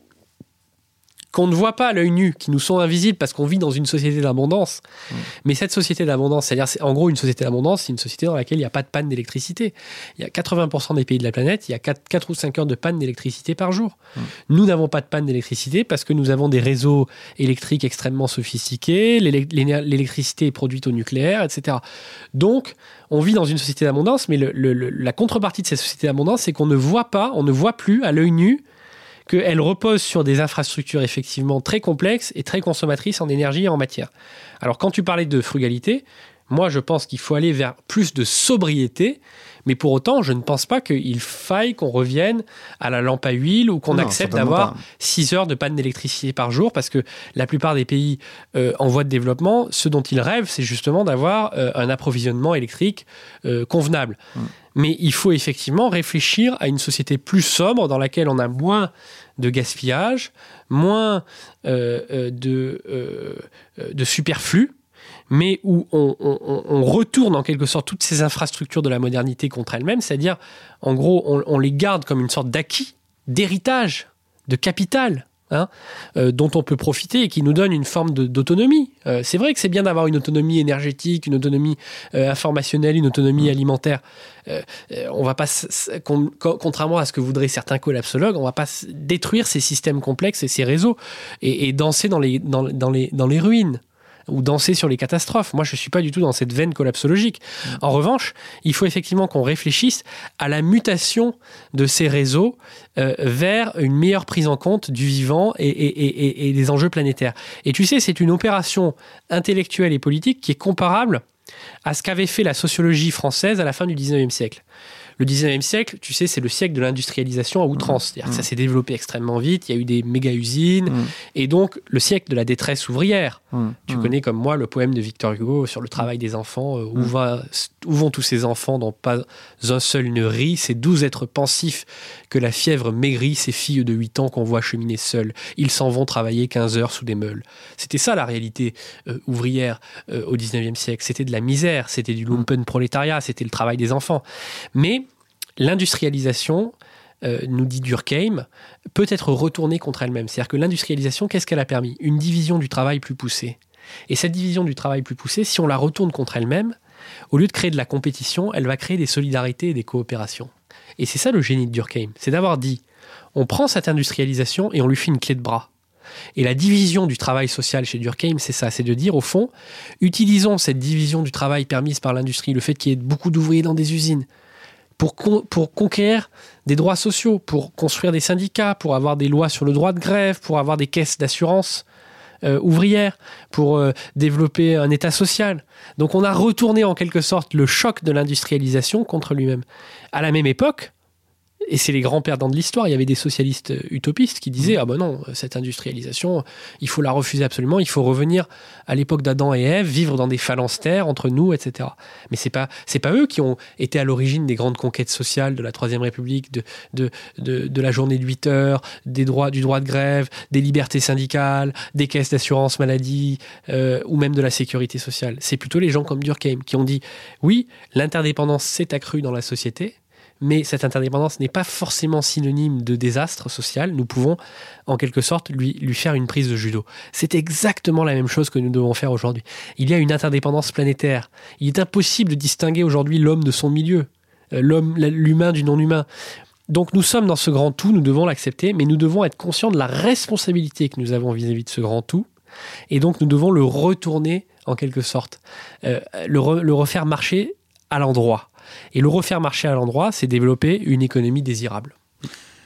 qu'on ne voit pas à l'œil nu, qui nous sont invisibles parce qu'on vit dans une société d'abondance. Mmh. Mais cette société d'abondance, c'est-à-dire, c'est, en gros, une société d'abondance, c'est une société dans laquelle il n'y a pas de panne d'électricité. Il y a quatre-vingts pour cent des pays de la planète, il y a quatre, quatre ou cinq heures de panne d'électricité par jour. Mmh. Nous n'avons pas de panne d'électricité parce que nous avons des réseaux électriques extrêmement sophistiqués, l'électricité est produite au nucléaire, et cetera. Donc, on vit dans une société d'abondance, mais le, le, le, la contrepartie de cette société d'abondance, c'est qu'on ne voit pas, on ne voit plus à l'œil nu qu'elle repose sur des infrastructures effectivement très complexes et très consommatrices en énergie et en matière. Alors, quand tu parlais de frugalité, moi, je pense qu'il faut aller vers plus de sobriété, mais pour autant, je ne pense pas qu'il faille qu'on revienne à la lampe à huile ou qu'on non, accepte d'avoir six heures de panne d'électricité par jour, parce que la plupart des pays euh, en voie de développement, ce dont ils rêvent, c'est justement d'avoir euh, un approvisionnement électrique euh, convenable. Mmh. Mais il faut effectivement réfléchir à une société plus sobre dans laquelle on a moins de gaspillage, moins euh, euh, de, euh, de superflu, mais où on, on, on retourne en quelque sorte toutes ces infrastructures de la modernité contre elles-mêmes, c'est-à-dire, en gros, on, on les garde comme une sorte d'acquis, d'héritage, de capital, hein, euh, dont on peut profiter et qui nous donne une forme de, d'autonomie. Euh, c'est vrai que c'est bien d'avoir une autonomie énergétique, une autonomie euh, informationnelle, une autonomie mmh. alimentaire. Euh, on va pas, con, contrairement à ce que voudraient certains collapsologues, on va pas détruire ces systèmes complexes et ces réseaux et, et danser dans les, dans, dans, les, dans les ruines ou danser sur les catastrophes. Moi, je ne suis pas du tout dans cette veine collapsologique. Mmh. En revanche, il faut effectivement qu'on réfléchisse à la mutation de ces réseaux euh, vers une meilleure prise en compte du vivant et, et, et, et des enjeux planétaires. Et tu sais, c'est une opération intellectuelle et politique qui est comparable à ce qu'avait fait la sociologie française à la fin du dix-neuvième siècle. Le dix-neuvième siècle, tu sais, c'est le siècle de l'industrialisation à outrance. C'est-à-dire que ça s'est développé extrêmement vite, il y a eu des méga-usines, mmh. et donc le siècle de la détresse ouvrière. Mmh. Tu mmh. connais comme moi le poème de Victor Hugo sur le travail des enfants, euh, où, mmh. va, où vont tous ces enfants dont pas un seul ne rit, ces doux êtres pensifs que la fièvre maigrit, ces filles de huit ans qu'on voit cheminer seules. Ils s'en vont travailler quinze heures sous des meules. C'était ça la réalité euh, ouvrière euh, au dix-neuvième siècle. C'était de la misère, c'était du lumpenprolétariat, c'était le travail des enfants. Mais l'industrialisation, euh, nous dit Durkheim, peut être retournée contre elle-même. C'est-à-dire que l'industrialisation, qu'est-ce qu'elle a permis ? Une division du travail plus poussée. Et cette division du travail plus poussée, si on la retourne contre elle-même, au lieu de créer de la compétition, elle va créer des solidarités et des coopérations. Et c'est ça le génie de Durkheim, c'est d'avoir dit, on prend cette industrialisation et on lui fait une clé de bras. Et la division du travail social chez Durkheim, c'est ça, c'est de dire au fond, utilisons cette division du travail permise par l'industrie, le fait qu'il y ait beaucoup d'ouvriers dans des usines, Pour, con, pour conquérir des droits sociaux, pour construire des syndicats, pour avoir des lois sur le droit de grève, pour avoir des caisses d'assurance euh, ouvrières, pour euh, développer un État social. Donc on a retourné en quelque sorte le choc de l'industrialisation contre lui-même. À la même époque, et c'est les grands perdants de l'histoire, il y avait des socialistes utopistes qui disaient « Ah ben non, cette industrialisation, il faut la refuser absolument, il faut revenir à l'époque d'Adam et Ève, vivre dans des phalanstères entre nous, et cetera » Mais c'est pas, c'est pas eux qui ont été à l'origine des grandes conquêtes sociales de la Troisième République, de, de, de, de la journée de huit heures, des droits, du droit de grève, des libertés syndicales, des caisses d'assurance maladie, euh, ou même de la sécurité sociale. C'est plutôt les gens comme Durkheim qui ont dit « Oui, l'interdépendance s'est accrue dans la société, mais cette interdépendance n'est pas forcément synonyme de désastre social. Nous pouvons, en quelque sorte, lui, lui faire une prise de judo. » C'est exactement la même chose que nous devons faire aujourd'hui. Il y a une interdépendance planétaire. Il est impossible de distinguer aujourd'hui l'homme de son milieu, l'homme, l'humain du non-humain. Donc nous sommes dans ce grand tout, nous devons l'accepter, mais nous devons être conscients de la responsabilité que nous avons vis-à-vis de ce grand tout. Et donc nous devons le retourner, en quelque sorte, euh, le, re, le refaire marcher à l'endroit. Et le refaire marcher à l'endroit, c'est développer une économie désirable.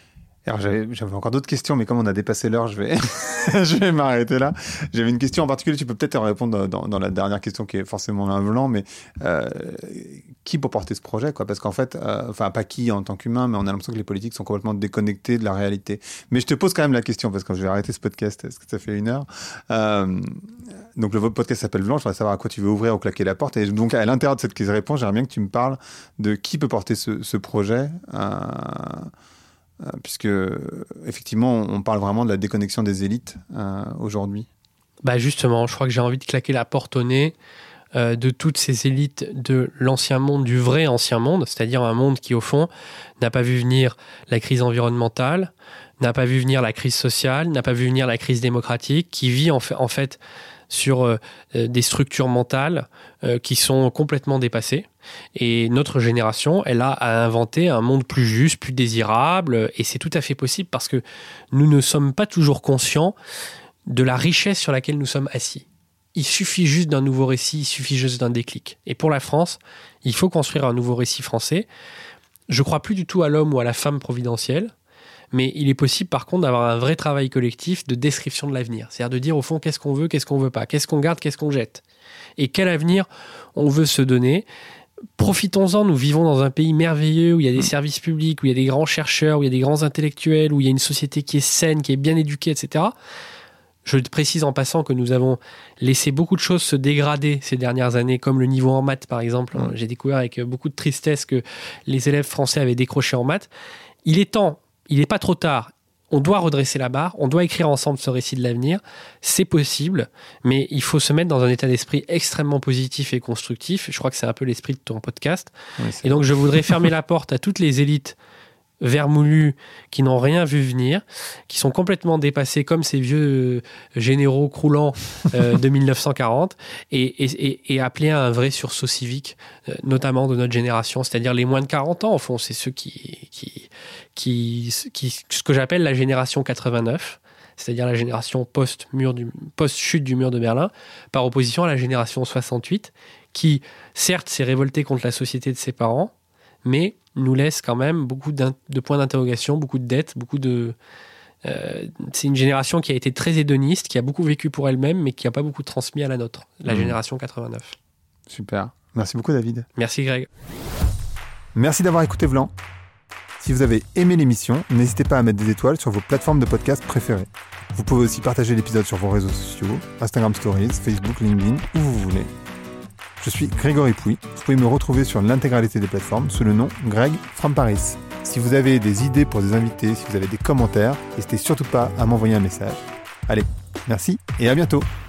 Alors j'avais, j'avais encore d'autres questions, mais comme on a dépassé l'heure, je vais, je vais m'arrêter là. J'avais une question en particulier, tu peux peut-être répondre dans, dans la dernière question qui est forcément un blanc, mais euh, qui peut porter ce projet, quoi? Parce qu'en fait, euh, enfin pas qui en tant qu'humain, mais on a l'impression que les politiques sont complètement déconnectés de la réalité. Mais je te pose quand même la question, parce que je vais arrêter ce podcast, parce que ça fait une heure. Euh, donc le podcast s'appelle Blanc, je voudrais savoir à quoi tu veux ouvrir ou claquer la porte. Et donc à l'intérieur de cette réponse, j'aimerais bien que tu me parles de qui peut porter ce, ce projet. Euh, puisque effectivement on parle vraiment de la déconnexion des élites euh, aujourd'hui. Bah justement, je crois que j'ai envie de claquer la porte au nez euh, de toutes ces élites de l'ancien monde, du vrai ancien monde, c'est-à-dire un monde qui au fond n'a pas vu venir la crise environnementale, n'a pas vu venir la crise sociale, n'a pas vu venir la crise démocratique, qui vit en fait, en fait sur euh, des structures mentales euh, qui sont complètement dépassées. Et notre génération, elle a à inventer un monde plus juste, plus désirable, et c'est tout à fait possible parce que nous ne sommes pas toujours conscients de la richesse sur laquelle nous sommes assis. Il suffit juste d'un nouveau récit, il suffit juste d'un déclic. Et pour la France, il faut construire un nouveau récit français. Je ne crois plus du tout à l'homme ou à la femme providentielle, mais il est possible par contre d'avoir un vrai travail collectif de description de l'avenir. C'est-à-dire de dire au fond qu'est-ce qu'on veut, qu'est-ce qu'on ne veut pas, qu'est-ce qu'on garde, qu'est-ce qu'on jette. Et quel avenir on veut se donner. Profitons-en, nous vivons dans un pays merveilleux où il y a des services publics, où il y a des grands chercheurs, où il y a des grands intellectuels, où il y a une société qui est saine, qui est bien éduquée, et cetera. Je te précise en passant que nous avons laissé beaucoup de choses se dégrader ces dernières années, comme le niveau en maths par exemple. Mmh. J'ai découvert avec beaucoup de tristesse que les élèves français avaient décroché en maths. Il est temps, il n'est pas trop tard. On doit redresser la barre, on doit écrire ensemble ce récit de l'avenir. C'est possible, mais il faut se mettre dans un état d'esprit extrêmement positif et constructif. Je crois que c'est un peu l'esprit de ton podcast. Oui, et donc, je voudrais fermer la porte à toutes les élites vermoulues qui n'ont rien vu venir, qui sont complètement dépassées comme ces vieux généraux croulants euh, de mille neuf cent quarante, et, et, et appeler à un vrai sursaut civique, euh, notamment de notre génération, c'est-à-dire les moins de quarante ans, au fond, c'est ceux qui... qui Qui, qui, ce que j'appelle la génération quatre-vingt-neuf, c'est-à-dire la génération post-mur du, post-chute du mur de Berlin, par opposition à la génération soixante-huit, qui, certes, s'est révoltée contre la société de ses parents, mais nous laisse quand même beaucoup de points d'interrogation, beaucoup de dettes, beaucoup de... Euh, c'est une génération qui a été très hédoniste, qui a beaucoup vécu pour elle-même, mais qui n'a pas beaucoup transmis à la nôtre, la mmh. génération quatre-vingt-neuf. Super. Merci beaucoup, David. Merci, Greg. Merci d'avoir écouté Vlan. Si vous avez aimé l'émission, n'hésitez pas à mettre des étoiles sur vos plateformes de podcast préférées. Vous pouvez aussi partager l'épisode sur vos réseaux sociaux, Instagram Stories, Facebook, LinkedIn, où vous voulez. Je suis Grégory Pouy. Vous pouvez me retrouver sur l'intégralité des plateformes sous le nom Greg from Paris. Si vous avez des idées pour des invités, si vous avez des commentaires, n'hésitez surtout pas à m'envoyer un message. Allez, merci et à bientôt.